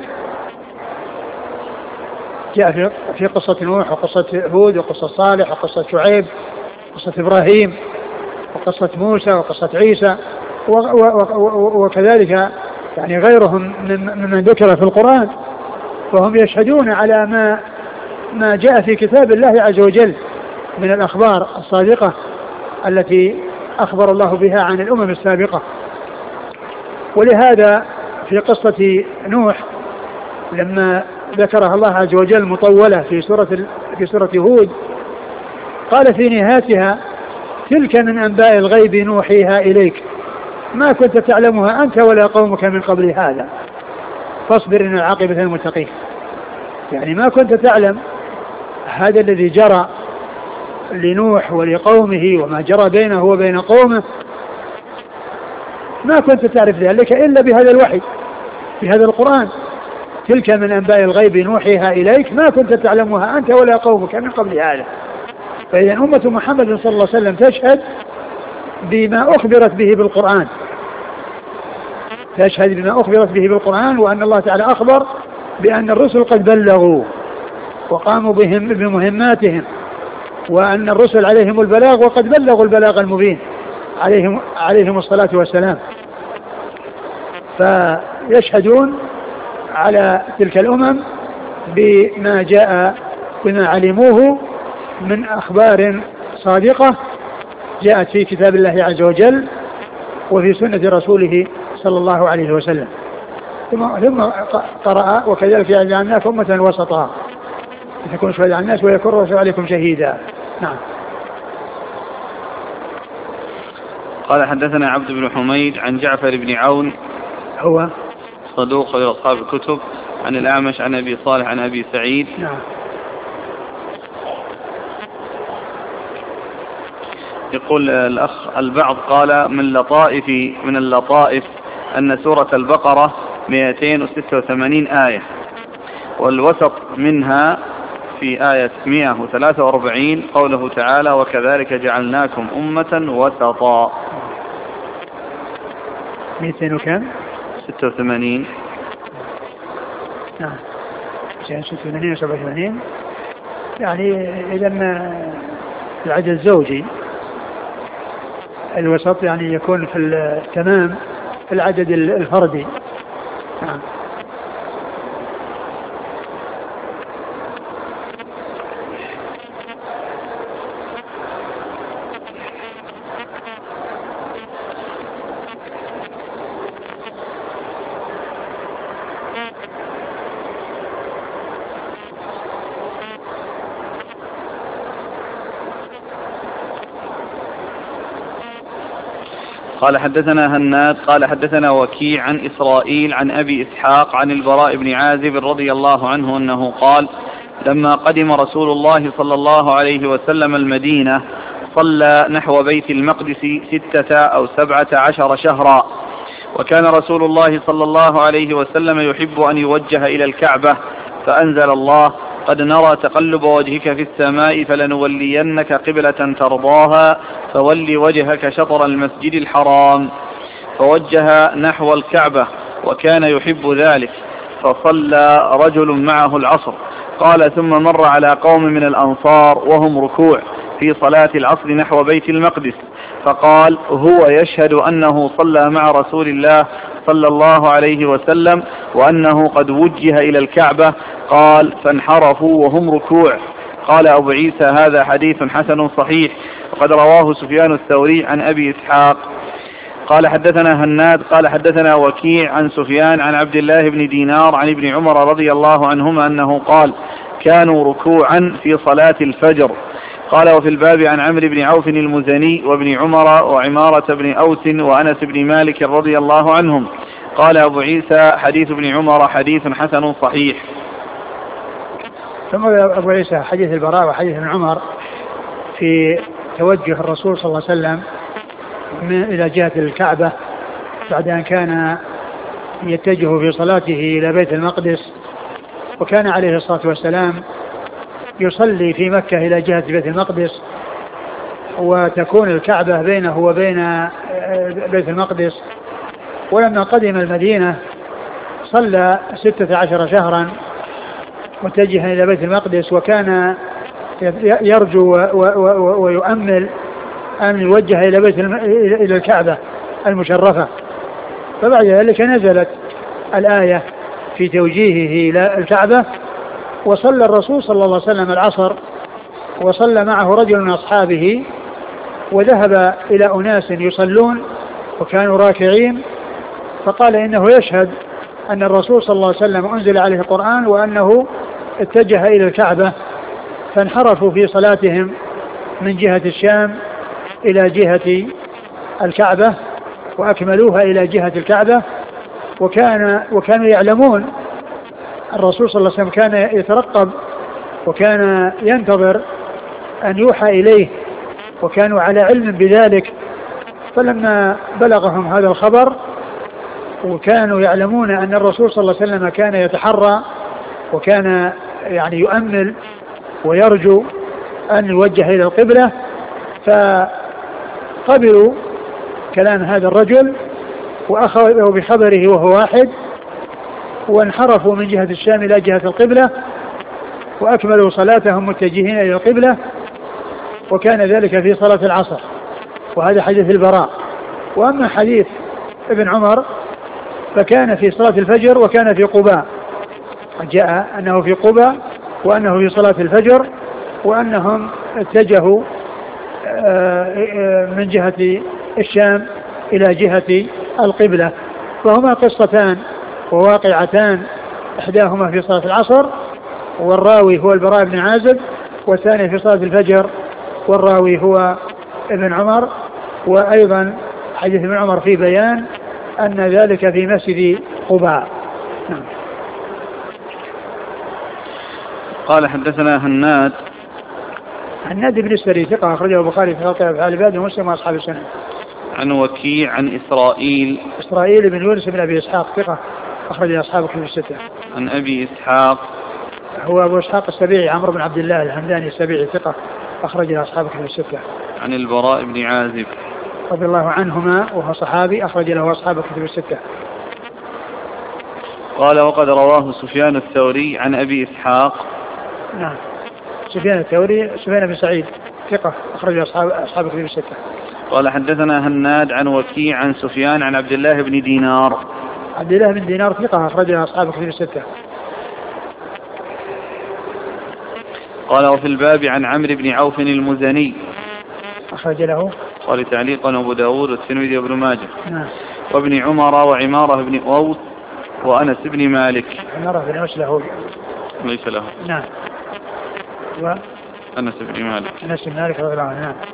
جاء في قصة نوح وقصة هود وقصة صالح وقصة شعيب وقصة إبراهيم وقصة موسى وقصة عيسى وكذلك يعني غيرهم ممن ذكر في القرآن، وهم يشهدون على ما ما جاء في كتاب الله عز وجل من الأخبار الصادقة التي أخبر الله بها عن الأمم السابقة. ولهذا في قصة نوح لما ذكرها الله عز وجل مطولة في سورة في سورة هود قال في نهايتها: تلك من أنباء الغيب نوحيها إليك ما كنت تعلمها أنت ولا قومك من قبل هذا فاصبر إن العاقبة للمتقين. يعني ما كنت تعلم هذا الذي جرى لنوح ولقومه وما جرى بينه وبين قومه، ما كنت تعرف ذلك إلا بهذا الوحي بهذا القرآن. تلك من أنباء الغيب نوحيها إليك ما كنت تعلمها أنت ولا قومك من قبل هذا. فإذا أمة محمد صلى الله عليه وسلم تشهد بما أخبرت به بالقرآن، تشهد بما أخبرت به بالقرآن، وأن الله تعالى أخبر بأن الرسل قد بلغوا وقاموا بهم بمهماتهم، وأن الرسل عليهم البلاغ وقد بلغوا البلاغ المبين عليهم عليهم الصلاة والسلام. فيشهدون على تلك الأمم بما جاء بما علموه من أخبار صادقة جاءت في كتاب الله عز وجل وفي سنة رسوله صلى الله عليه وسلم. ثم قرأ: وكذلك جعلناكم أمة وسطا لتكونوا شهداء على الناس ويكون الرسول عليكم شهيدا. نعم. قال: حدثنا عبد بن حميد عن جعفر بن عون هو صدوق غير أصحاب الكتب، عن الأعمش عن أبي صالح عن أبي سعيد. نعم. يقول الأخ: البعض قال من لطائف من اللطائف أن سورة البقرة مئتين وستة وثمانين آية، والوسط منها في آية مئة وثلاثة وأربعين قوله تعالى: وكذلك جعلناكم أمة وسطا. مئتين وكم؟ ستة وثمانين. نعم. ستة وثمانين وسبعة وثمانين. يعني إذا العدد الزوجي الوسط يعني يكون في التمام في العدد الفردي. نعم. قال: حدثنا هناد قال: حدثنا وكيع عن إسرائيل عن أبي إسحاق عن البراء بن عازب رضي الله عنه أنه قال: لما قدم رسول الله صلى الله عليه وسلم المدينة صلى نحو بيت المقدس ستة أو سبعة عشر شهرا، وكان رسول الله صلى الله عليه وسلم يحب أن يوجه إلى الكعبة، فأنزل الله: قد نرى تقلب وجهك في السماء فلنولينك قبلة ترضاها فول وجهك شطر المسجد الحرام، فوجه نحو الكعبة وكان يحب ذلك، فصلى رجل معه العصر. قال: ثم مر على قوم من الأنصار وهم ركوع في صلاة العصر نحو بيت المقدس، فقال: هو يشهد أنه صلى مع رسول الله صلى الله عليه وسلم وأنه قد وجه إلى الكعبة. قال: فانحرفوا وهم ركوع. قال أبو عيسى: هذا حديث حسن صحيح، وقد رواه سفيان الثوري عن أبي إسحاق. قال: حدثنا هناد قال: حدثنا وكيع عن سفيان عن عبد الله بن دينار عن ابن عمر رضي الله عنهما أنه قال: كانوا ركوعا في صلاة الفجر. قال: وفي الباب عن عمرو بن عوف المزني وابن عمر وعمارة بن أوس وأنس بن مالك رضي الله عنهم. قال أبو عيسى: حديث ابن عمر حديث حسن صحيح. ثم أبو عيسى حديث البراء وحديث ابن عمر في توجه الرسول صلى الله عليه وسلم إلى جهة الكعبة بعد أن كان يتجه في صلاته إلى بيت المقدس، وكان عليه الصلاة والسلام يصلي في مكة إلى جهة بيت المقدس، وتكون الكعبة بينه وبين بيت المقدس. ولما قدم المدينة صلى ستة عشر شهرا متجها إلى بيت المقدس، وكان يرجو ويؤمل أن يوجه إلى بيت إلى الكعبة المشرفة. فبعد ذلك نزلت الآية في توجيهه إلى الكعبة. وصلى الرسول صلى الله عليه وسلم العصر، وصلى معه رجل من أصحابه، وذهب إلى أناس يصلون وكانوا راكعين، فقال إنه يشهد أن الرسول صلى الله عليه وسلم أنزل عليه القرآن وأنه اتجه إلى الكعبة، فانحرفوا في صلاتهم من جهة الشام إلى جهة الكعبة وأكملوها إلى جهة الكعبة. وكان وكانوا يعلمون الرسول صلى الله عليه وسلم كان يترقب وكان ينتظر أن يوحى إليه، وكانوا على علم بذلك. فلما بلغهم هذا الخبر وكانوا يعلمون أن الرسول صلى الله عليه وسلم كان يتحرى وكان يعني يؤمل ويرجو أن يوجه إلى القبلة، فقبلوا كلام هذا الرجل وأخذوا بخبره وهو واحد، وانحرفوا من جهة الشام إلى جهة القبلة وأكملوا صلاتهم متجهين إلى القبلة. وكان ذلك في صلاة العصر، وهذا حديث البراء. وأما حديث ابن عمر فكان في صلاة الفجر وكان في قباء، جاء أنه في قباء وأنه في صلاة الفجر وأنهم اتجهوا من جهة الشام إلى جهة القبلة. فهما قصتان وواقعتان، إحداهما في صلاة العصر والراوي هو البراء بن عازب، والثاني في صلاة الفجر والراوي هو ابن عمر. وأيضا حديث ابن عمر في بيان أن ذلك في مسجد قباء. نعم. قال حدثنا هناد هناد بن السري ثقة أخرجه البخاري في خلق أفعال العباد ومسلم وأصحاب السنة. عن وكيع عن إسرائيل إسرائيل بن يونس بن أبي إسحاق ثقة أخرج أصحاب كتب الستة. عن أبي إسحاق هو أبو إسحاق السبيعي عمرو بن عبد الله الحمداني السبيعي ثقة أخرج أصحاب كتب الستة. عن البراء بن عازب رضي الله عنهما وهو صحابي أخرج له أصحاب كتب الستة. قال وقد رواه سفيان الثوري عن أبي إسحاق. نعم. سفيان الثوري سفيان بن سعيد ثقة أخرج أصحاب أصحاب كتب الستة. قال حدثنا هناد عن وكيع عن سفيان عن عبد الله بن دينار. عبد الله بن دينار ثقة أخرج أصحاب كتب الستة. قال وفي الباب عن عمرو بن عوف المزني أخرج له قال تعليقا أبو داود والترمذي وابن ماجه. نعم. وابن عمر وعمارة بن أوس وأنس بن مالك. عمارة بن أوس له ليس له. نعم. و أنس بن مالك. أنس بن مالك رضي الله عنه. نعم.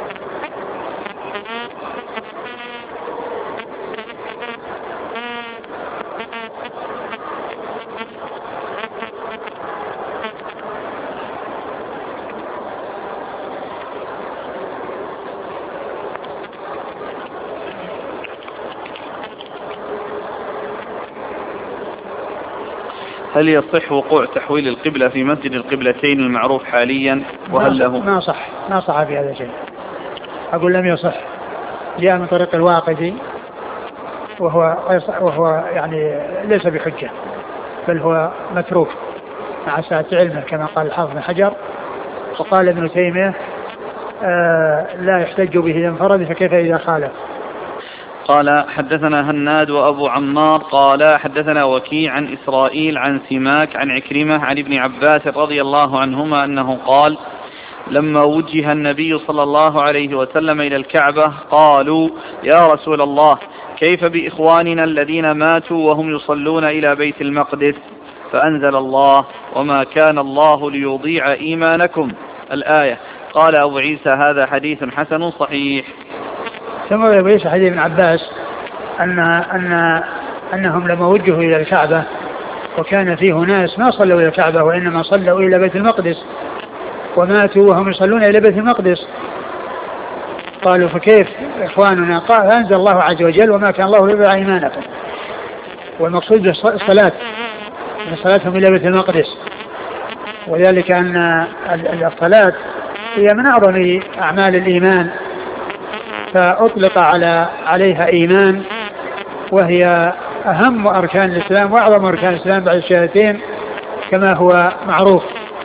هل يصح وقوع تحويل القبلة في مسجد القبلتين المعروف حاليا وهل له؟ ما صح ما صح في هذا الشيء. أقول لم يصح. جاء من طريق الواقدي وهو وهو يعني ليس بحجة، بل هو متروك مع سعة علمه كما قال الحافظ بن حجر. وقال ابن تيمية آه لا يحتج به إذا انفرد فكيف إذا خالف. قال حدثنا هناد وأبو عمار قال حدثنا وكيع عن إسرائيل عن سماك عن عكرمة عن ابن عباس رضي الله عنهما أنه قال لما وجه النبي صلى الله عليه وسلم إلى الكعبة قالوا يا رسول الله كيف بإخواننا الذين ماتوا وهم يصلون إلى بيت المقدس؟ فأنزل الله وما كان الله ليضيع إيمانكم الآية. قال أبو عيسى هذا حديث حسن صحيح. ثم يبين حديث ابن عباس أن أن أنهم لما وجهوا إلى الكعبة وكان فيه ناس ما صلوا إلى الكعبة وإنما صلوا إلى بيت المقدس وماتوا وهم يصلون إلى بيت المقدس، قالوا فكيف إخواننا؟ قال أنزل الله عز وجل وما كان الله ليضيع إيمانكم، والمقصود الصلاة من صلاتهم إلى بيت المقدس، وذلك أن الصلاة هي من أعظم أعمال الإيمان فأطلق على عليها إيمان، وهي أهم أركان الإسلام وأعظم أركان الإسلام بعد الشهادتين كما هو معروف.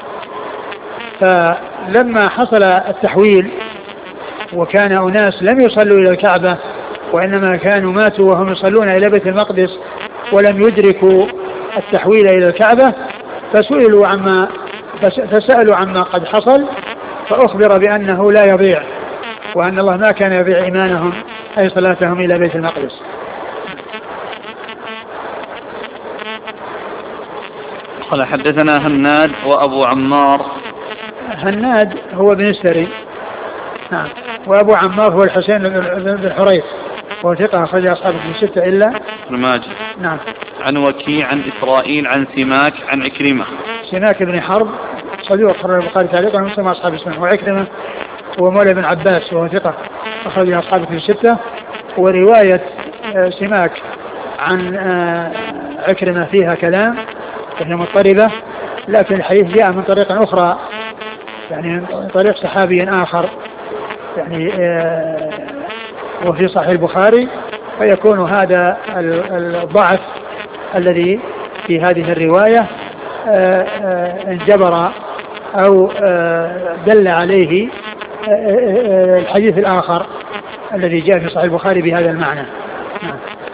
فلما حصل التحويل وكان أناس لم يصلوا إلى الكعبة وإنما كانوا ماتوا وهم يصلون إلى بيت المقدس ولم يدركوا التحويل إلى الكعبة فسئلوا عما فسألوا عما قد حصل فأخبر بأنه لا يضيع وأن الله ما كان يضيع إيمانهم أي صلاتهم إلى بيت المقدس. قال حدثنا هناد وأبو عمار. هناد هو بن السري نعم، وأبو عمار هو الحسين بن حريث وهو ثقة أخرج أصحاب الكتب الستة إلا ابن ماجه. نعم. عن وكيع عن إسرائيل عن سماك عن عكرمة. سماك بن حرب صدوق أخرج البخاري تعليقا ومسلم أصحاب السنة. وعكرمة هو مولى بن عباس وهو ثقة أخرج أصحاب الكتب الستة. ورواية سماك عن عكرمة فيها كلام وهي مضطربة، لكن الحديث جاء من طريق أخرى يعني من طريق صحابي آخر يعني وفي صحيح البخاري، فيكون هذا الضعف الذي في هذه الرواية انجبر أو دل عليه الحديث الآخر الذي جاء في صحيح البخاري بهذا المعنى. نعم.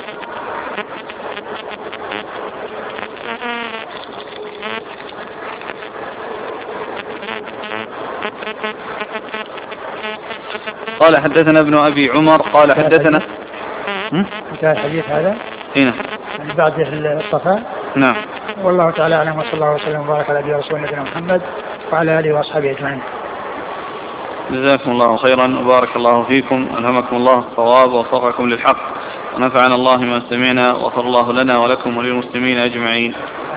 قال حدثنا ابن أبي عمر قال حدثنا انتهى الحديث هذا هنا يعني بعد الصفاء. نعم. والله تعالى أعلم وصلى الله وسلم وبارك على نبينا ورسولنا محمد وعلى آله وأصحابه أجمعين. جزاكم الله خيرا وبارك الله فيكم، ألهمكم الله الصواب ووفقكم للحق ونفعنا الله ما سمعنا وغفر الله لنا ولكم وللمسلمين أجمعين.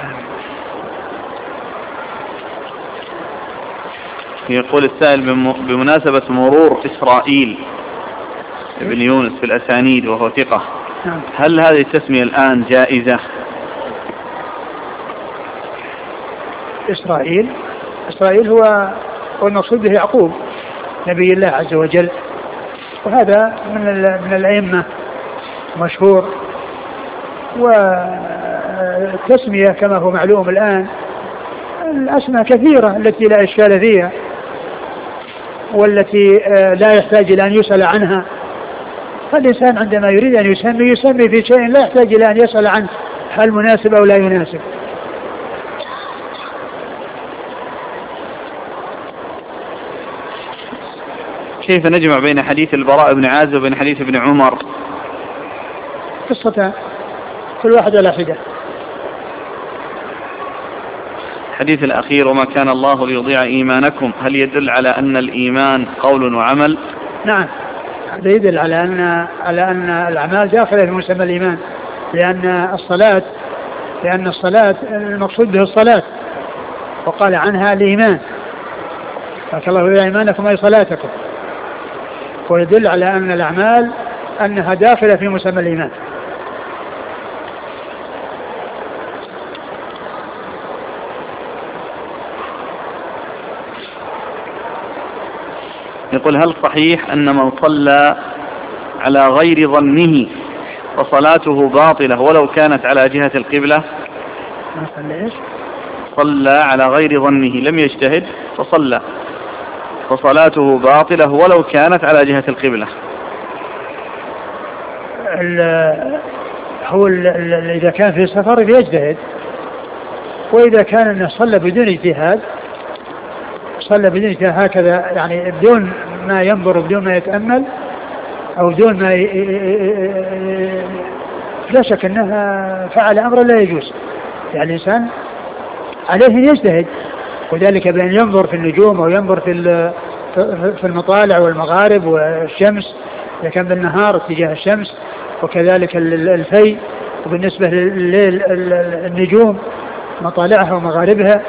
يقول السائل بمناسبة مرور إسرائيل ابن يونس في الأسانيد وهو ثقة، هل هذه التسمية الآن جائزة؟ إسرائيل إسرائيل هو المقصود به يعقوب نبي الله عز وجل، وهذا من من الأئمة مشهور، والتسمية كما هو معلوم الآن الأسماء كثيرة التي لا إشكال فيها والتي لا يحتاج إلى أن يسأل عنها، فالإنسان عندما يريد أن يسمي يسمي في شيء لا يحتاج إلى أن يسأل عنه هل مناسب أو لا يناسب. كيف نجمع بين حديث البراء بن عازب وبين حديث ابن عمر؟ قصتان كل واحد على حدة. الحديث الأخير وما كان الله ليضيع إيمانكم، هل يدل على أن الإيمان قول وعمل؟ نعم، هذا يدل على أن على أن الأعمال داخلة في مسمى الإيمان، لأن الصلاة لأن الصلاة المقصود به الصلاة وقال عنها الإيمان، فك الله ليضيع إيمانكم أي صلاتكم، ويدل على أن الأعمال أنها داخلة في مسمى الإيمان. يقول هل صحيح أن من صلى على غير ظنه فصلاته باطلة ولو كانت على جهة القبلة؟ صلى على غير ظنه لم يجتهد فصلى فصلاته باطلة ولو كانت على جهة القبلة. هو إذا كان في سفر يجتهد، وإذا كان أنه صلى بدون اجتهاد صلى بدون اجتهاد هكذا يعني بدون ما ينظر بدون ما يتأمل أو بدون ما ي... لا شك أنها فعل أمر لا يجوز. يعني الإنسان عليه أن يجتهد، وذلك بأن ينظر في النجوم أو ينظر في في المطالع والمغارب والشمس إذا كان بالنهار اتجاه الشمس، وكذلك الفي، وبالنسبة لليل النجوم مطالعها ومغاربها،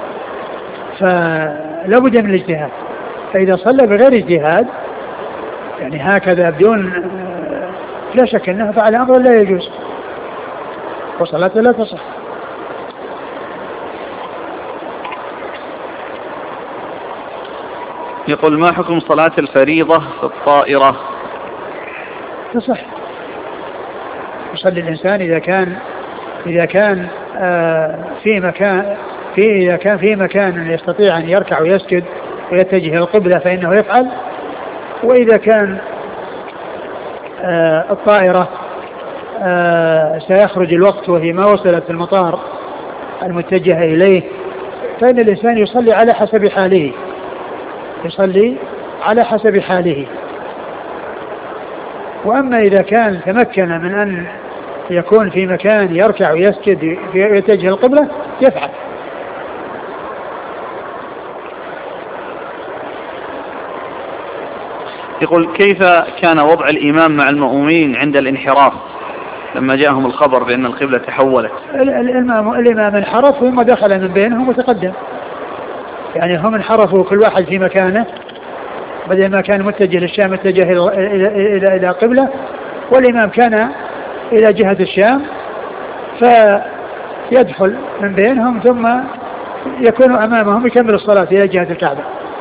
فلا بد من الاجتهاد. فإذا صلى بغير اجتهاد يعني هكذا بدون لا شك أنه فعل أمر لا يجوز وصلاته لا تصح. يقول ما حكم صلاة الفريضة في الطائرة؟ تصح، يصلي الإنسان إذا كان إذا كان آه في مكان في إذا كان في مكان يستطيع أن يركع ويسجد ويتجه القبلة فإنه يفعل، وإذا كان آه الطائرة آه سيخرج الوقت وهي ما وصلت المطار المتجهة إليه، فإن الإنسان يصلي على حسب حاله، يصلي على حسب حاله. وأما إذا كان تمكن من أن يكون في مكان يركع ويسجد يتجه القبلة يفعل. يقول كيف كان وضع الإمام مع المأمومين عند الانحراف لما جاءهم الخبر بأن القبلة تحولت؟ الإمام الإمام انحرف ثم دخل من بينهم وتقدم، يعني هم انحرفوا كل واحد في مكانه، بدل ما كان متجه للشام اتجه إلى إلى إلى قبلة، والإمام كان إلى جهة الشام فيدخل من بينهم ثم يكون أمامهم يكمل الصلاة إلى جهة الكعبة.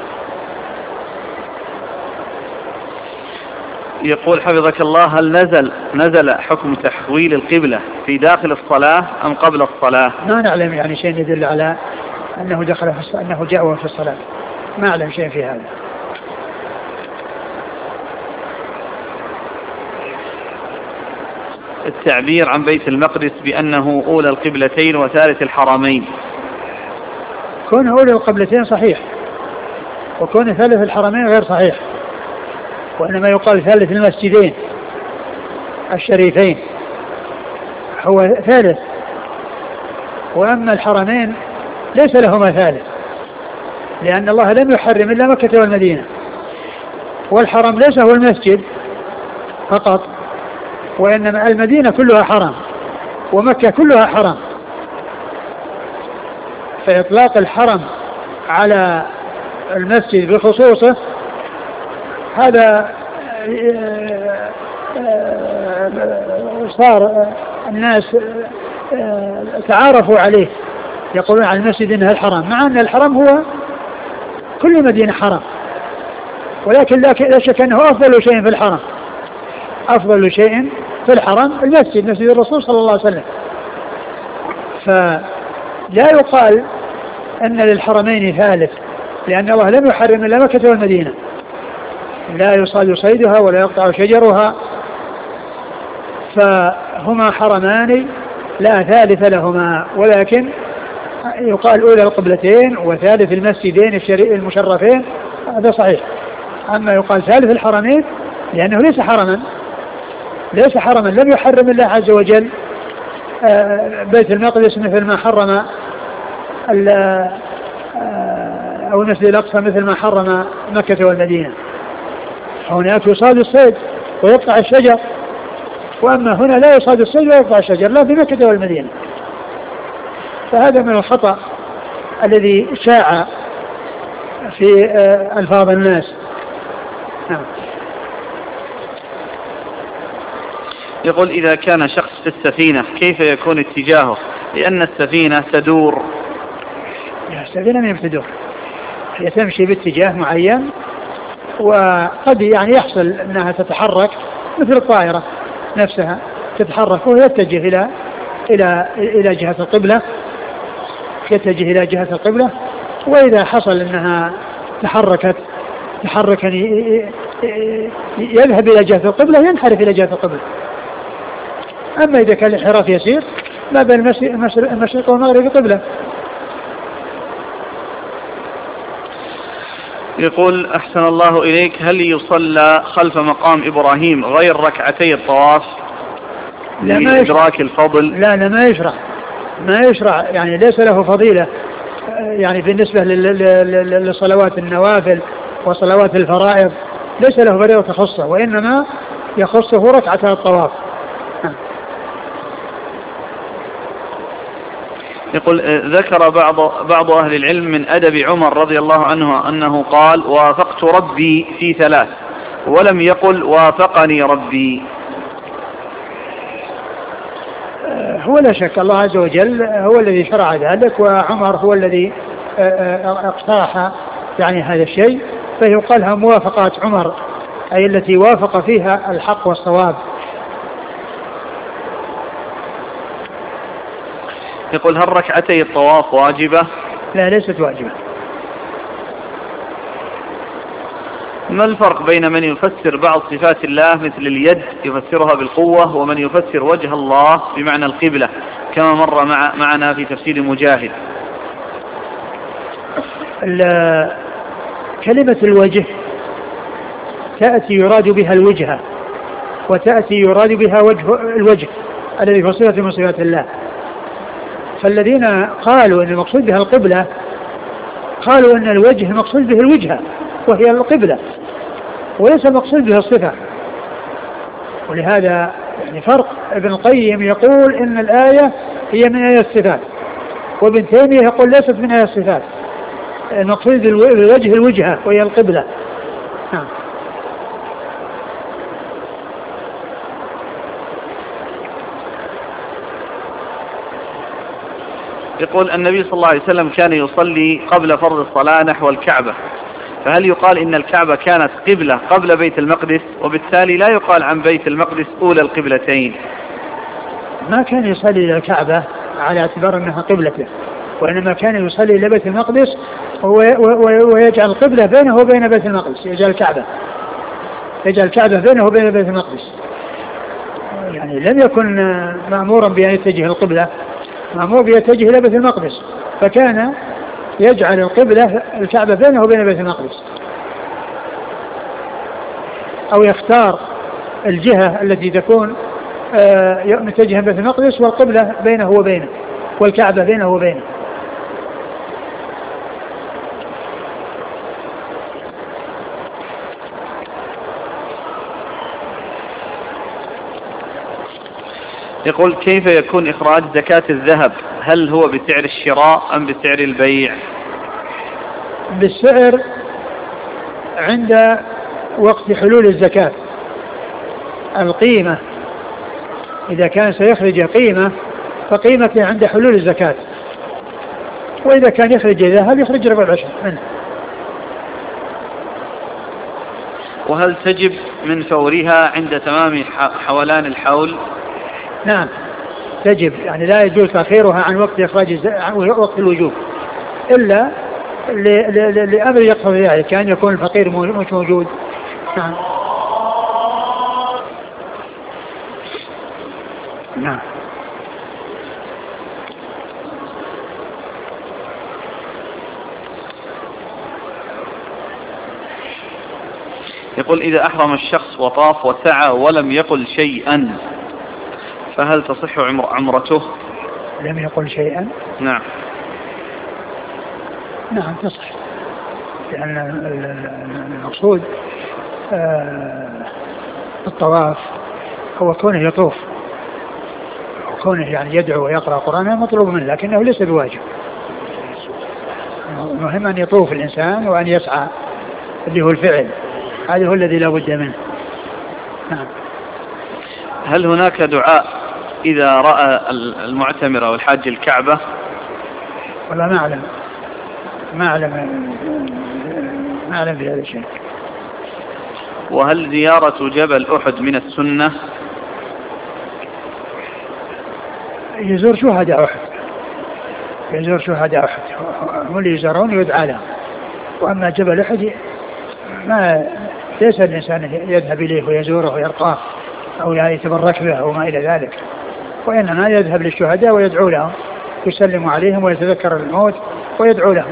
يقول حفظك الله هل نزل نزل حكم تحويل القبلة في داخل الصلاة أم قبل الصلاة؟ ما نعلم يعني شيء يدل على أنه دخل في الصلاة، أنه جاء في الصلاة، ما أعلم شيء في هذا. التعبير عن بيت المقدس بأنه أولى القبلتين وثالث الحرمين، كون أولى القبلتين صحيح، وكون ثالث الحرمين غير صحيح، وإنما يقال ثالث المسجدين الشريفين هو ثالث، وأما الحرمين ليس لهما ثالث، لأن الله لم يحرم إلا مكة والمدينة، والحرم ليس هو المسجد فقط، وإنما المدينة كلها حرم ومكة كلها حرم، فإطلاق الحرم على المسجد بخصوصه هذا صار الناس تعارفوا عليه، يقولون عن المسجد إنها الحرم، مع أن الحرم هو كل مدينة حرم، ولكن لا شك أنه أفضل شيء في الحرم، أفضل شيء في الحرم المسجد، مسجد الرسول صلى الله عليه وسلم. فلا يقال أن للحرمين ثالث، لأن الله لم يحرم إلا مكة والمدينة، لا يصاد صيدها ولا يقطع شجرها، فهما حرمان لا ثالث لهما، ولكن يقال أولى القبلتين وثالث المسجدين المشرفين، هذا صحيح. أما يقال ثالث الحرمين لأنه ليس حرما، ليس حرما، لم يحرم الله عز وجل بيت المقدس مثل ما حرم أو المسجد الأقصى مثل ما حرم مكة والمدينة. هناك يصاد الصيد ويقطع الشجر، وأما هنا لا يصاد الصيد ويقطع الشجر، لا في مكة والمدينة. فهذا من الخطأ الذي شاع في ألفاظ الناس. نعم. يقول إذا كان شخص في السفينة كيف يكون اتجاهه؟ لأن السفينة تدور. السفينة من تدور، هي تمشي باتجاه معين، وقد يعني يحصل أنها تتحرك مثل الطائرة نفسها تتحرك ويتجه إلى إلى إلى جهة القبلة، يتجه إلى جهة القبلة. وإذا حصل أنها تحركت تحركا يذهب إلى جهة القبلة ينحرف إلى جهة القبلة. أما إذا كان الانحراف يسير ما بين المشرق والمغرب قبلة. يقول أحسن الله إليك هل يصلى خلف مقام إبراهيم غير ركعتي الطواف لإدراك الفضل؟ لا لا ما يشرع، ما يشرع، يعني ليس له فضيلة يعني بالنسبة للصلوات النوافل وصلوات الفرائض، ليس له فريضة تخصه، وإنما يخصه ركعتي الطواف. يقول ذكر بعض بعض أهل العلم من أدب عمر رضي الله عنه أنه قال وافقت ربي في ثلاث، ولم يقل وافقني ربي. هو لا شك الله عز وجل هو الذي شرع ذلك، وعمر هو الذي اقترح يعني هذا الشيء، فيقالها موافقات عمر، أي التي وافق فيها الحق والصواب. يقول هل ركعتي الطواف واجبة؟ لا ليست واجبة. ما الفرق بين من يفسر بعض صفات الله مثل اليد يفسرها بالقوة، ومن يفسر وجه الله بمعنى القبلة كما مر مع معنا في تفسير مجاهد. كلمة الوجه تأتي يراد بها الوجهة، وتأتي يراد بها وجه الوجه الذي هو صفة من صفات الله. فالذين قالوا أن المقصود بها القبلة قالوا أن الوجه المقصود به الوجهة وهي القبلة، وليس المقصود بها الصفة. ولهذا يعني فرق. ابن القيم يقول إن الآية هي من آيات الصفات، وابن تيمية يقول ليست من آيات الصفات، المقصود بالوجه الوجهة وهي القبلة. نعم. يقول النبي صلى الله عليه وسلم كان يصلي قبل فرض الصلاة نحو الكعبة، فهل يقال إن الكعبة كانت قبلة قبل بيت المقدس، وبالتالي لا يقال عن بيت المقدس أولى القبلتين؟ ما كان يصلي إلى الكعبة على اعتبار أنها قبلته، وإنما كان يصلي إلى بيت المقدس ويجعل القبلة بينه وبين بيت المقدس، يجعل الكعبة يجعل الكعبة بينه وبين بيت المقدس. يعني لم يكن مأمورا بأن يتجه القبلة، مأمور بيتجه إلى بيت المقدس، فكان يجعل القبلة الكعبة بينه وبين بيت المقدس، أو يختار الجهة التي تكون متجهة بيت المقدس والقبلة بينه وبينه والكعبة بينه وبينه. يقول كيف يكون إخراج زكاة الذهب؟ هل هو بسعر الشراء أم بسعر البيع؟ بالسعر عند وقت حلول الزكاة، القيمة إذا كان سيخرج قيمة فقيمته عند حلول الزكاة، وإذا كان يخرج ذهب يخرج ربع العشر منه. وهل تجب من فورها عند تمام حولان الحول؟ نعم تجب، يعني لا يجوز تأخيرها عن وقت إخراج عن وقت الوجوب إلا لأمر يقتضي ذلك، كان يكون الفقير مش موجود. نعم. نعم. يقول إذا أحرم الشخص وطاف وسعى ولم يقل شيئا فهل تصح عمرته؟ لم يقل شيئا؟ نعم. نعم تصح، لأن المقصود الطواف هو كونه يطوف، وكونه يعني يدعو ويقرأ قرآن مطلوب منه، لكنه ليس بواجب. مهم أن يطوف الإنسان وأن يسعى اللي هو الفعل، هذا هو الذي لا بد منه. نعم. هل هناك دعاء إذا رأى المعتمر أو الحاج الكعبة؟ والله ما أعلم ما أعلم ما أعلم بهذا الشيء. وهل زيارة جبل أحد من السنة؟ يزور شهداء أحد، يزور شهداء أحد هم اللي يزورون ويدعى لهم، وأما جبل أحد ما ليس الإنسان يذهب إليه ويزوره ويرقاه أو يتبرك به أو ما إلى ذلك، وإنما يذهب للشهداء ويدعو لهم، يسلم عليهم ويتذكر الموت ويدعو لهم.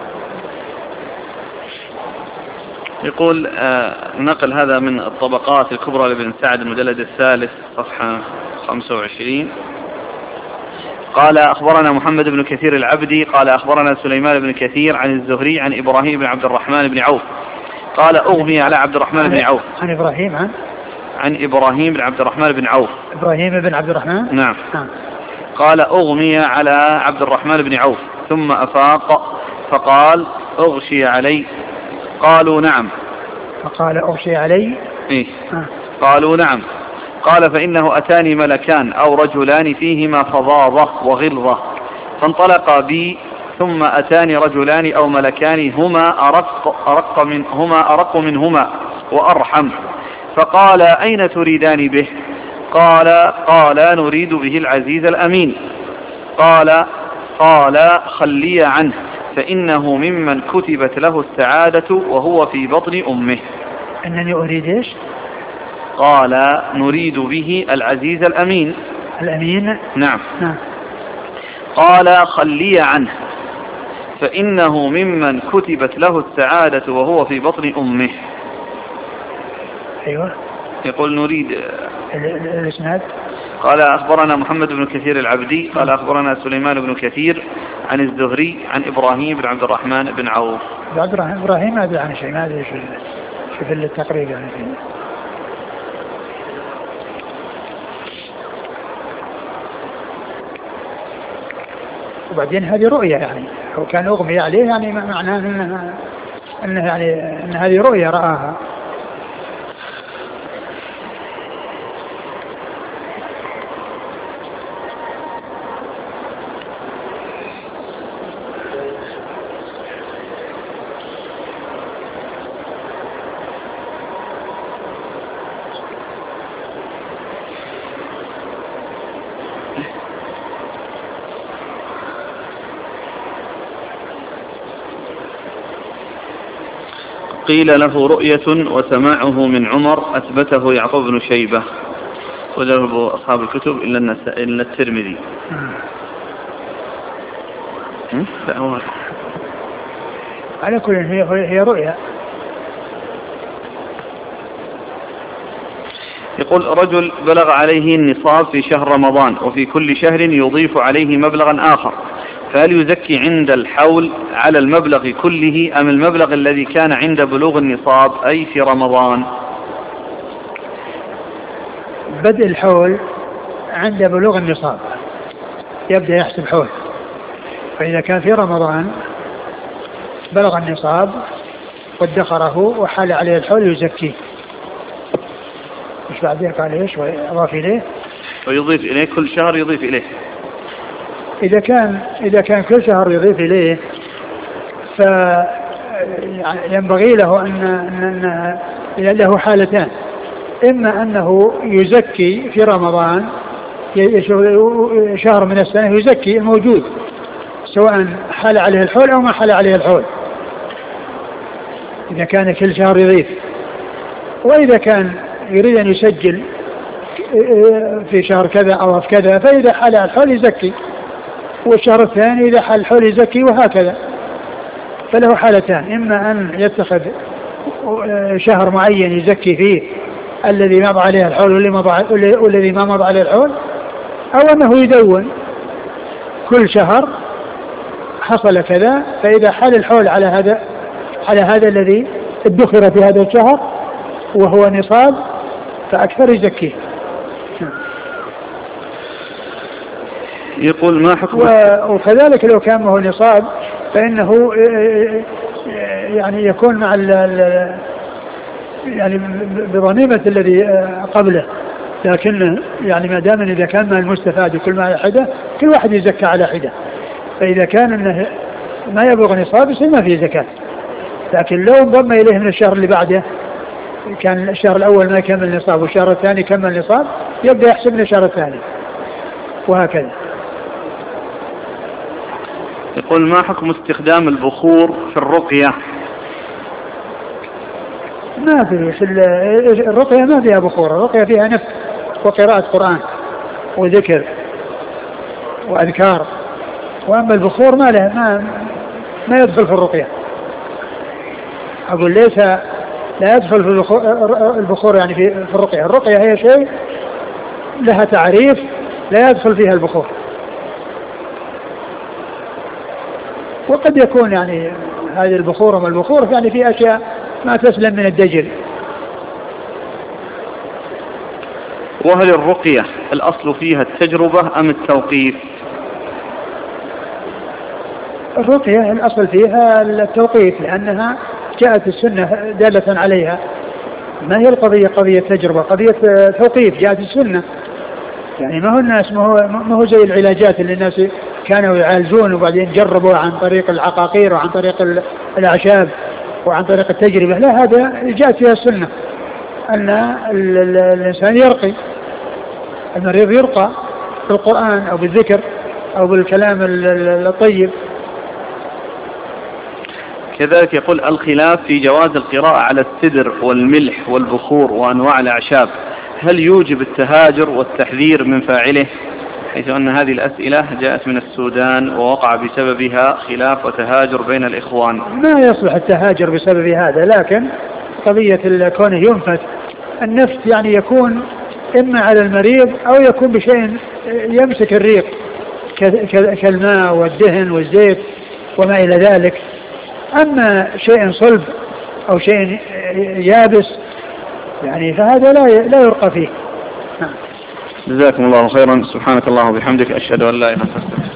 يقول آه نقل هذا من الطبقات الكبرى لابن سعد المجلد الثالث صفحة خمسة وعشرين. قال أخبرنا محمد بن كثير العبدي قال أخبرنا سليمان بن كثير عن الزهري عن إبراهيم بن عبد الرحمن بن عوف قال أغمي على عبد الرحمن بن عوف. عن إبراهيم عن عن إبراهيم بن عبد الرحمن بن عوف. إبراهيم بن عبد الرحمن. نعم. آه. قال أغمي على عبد الرحمن بن عوف ثم أفاق فقال أغشي علي. قالوا نعم. فقال أغشي علي. إيه؟ آه. قالوا نعم. قال فإنه أتاني ملكان أو رجلان فيهما فظاظة وغلظة فانطلق بي ثم أتاني رجلان أو ملكان هما أرق, أرق, من هما أرق منهما وأرحم فقال أين تريدان به؟ قال قال نريد به العزيز الأمين. قال قال خلي عنه فإنه ممن كتبت له السعادة وهو في بطن أمه. أنني أريد إيش؟ قال نريد به العزيز الأمين. الأمين. نعم. نعم. قال خلي عنه فإنه ممن كتبت له السعادة وهو في بطن أمه. أيوة. يقول نريد الإسناد. قال أخبرنا محمد بن كثير العبدي قال أخبرنا سليمان بن كثير عن الزهري عن إبراهيم بن عبد الرحمن بن عوف. عبد الرحمن إبراهيم ما أدري عن شيء، ما أدري شوف التقريب يعني فيه. وبعدين هذه رؤية يعني هو كان أغمي عليه يعني معناه أنه, أنه يعني أن هذه رؤية رآها. قيل له رؤية وسماعه من عمر أثبته يعقوب بن شيبة وذهب أصحاب الكتب إلا الترمذي. على كل هي هي رؤيا. يقول رجل بلغ عليه النصاب في شهر رمضان وفي كل شهر يضيف عليه مبلغا آخر، فهل يزكي عند الحول على المبلغ كله أم المبلغ الذي كان عند بلوغ النصاب أي في رمضان؟ بدء الحول عند بلوغ النصاب يبدأ يحسب حول، فإذا كان في رمضان بلغ النصاب وادخره وحال عليه الحول يزكيه. مش بعدين قال ايش ويضاف اليه ويضيف اليه كل شهر يضيف اليه. إذا كان إذا كان كل شهر يضيف إليه فينبغي له أن, أن, أن له حالتان، إما أنه يزكي في رمضان شهر من السنة يزكي الموجود سواء حال عليه الحول أو ما حال عليه الحول إذا كان كل شهر يضيف، وإذا كان يريد أن يسجل في شهر كذا أو في كذا فإذا حال الحول يزكي، والشهر الثاني إذا حال الحول يزكي، وهكذا. فله حالتان، إما أن يتخذ شهر معين يزكي فيه الذي مضى عليه الحول والذي ما مضى عليه الحول، أو أنه يدون كل شهر حصل كذا فإذا حال الحول على هذا على هذا الذي ادخر في هذا الشهر وهو نصاب فأكثر يزكيه. يقول ما حكم وكذلك لو كان هو نصاب فإنه يعني يكون مع ال يعني بضنيمة الذي قبله، لكن يعني ما دام إذا كان ما المستفاد وكل ما على حدة كل واحد يزكى على حدة، فإذا كان إنه ما يبلغ نصاب يصير ما فيه زكاة. لكن لو انضم إليه من الشهر اللي بعده كان الشهر الأول ما يكمل نصاب والشهر الثاني كمل نصاب يبدأ يحسب من الشهر الثاني وهكذا. يقول ما حكم استخدام البخور في الرقية؟ ما في في الرقية ما فيها بخور، الرقية فيها نفس وقراءة قرآن وذكر وأذكار، وأما البخور ما له ما ما يدخل في الرقية. أقول ليس لا يدخل في البخور يعني في في الرقية، الرقية هي شيء لها تعريف لا يدخل فيها البخور. وقد يكون يعني هذه البخور وما البخور يعني في أشياء ما تسلم من الدجل. وهل الرقية الأصل فيها التجربة أم التوقيف؟ الرقية الأصل فيها التوقيف لأنها جاءت السنة دالة عليها، ما هي القضية قضية تجربة، قضية توقيف جاءت السنة. يعني ما هو الناس ما هو, ما هو زي العلاجات اللي الناس كانوا يعالجون وبعدين جربوا عن طريق العقاقير وعن طريق الأعشاب وعن طريق التجربة، لا هذا جاءت فيها السنة أن الإنسان يرقي، المريض يرقى بالقرآن أو بالذكر أو بالكلام الطيب. كذلك يقول الخلاف في جواز القراءة على السدر والملح والبخور وأنواع الأعشاب، هل يوجب التهاجر والتحذير من فاعله؟ حيث أن هذه الأسئلة جاءت من السودان ووقع بسببها خلاف وتهاجر بين الإخوان. ما يصلح التهاجر بسبب هذا، لكن قضية كونه ينفت النفت يعني يكون إما على المريض أو يكون بشيء يمسك الريق كالماء والدهن والزيت وما إلى ذلك. أما شيء صلب أو شيء يابس يعني فهذا لا لا يرقى فيه. جزاكم الله خيرا. سبحانك اللهم وبحمدك أشهد أن لا إله إلا أنت.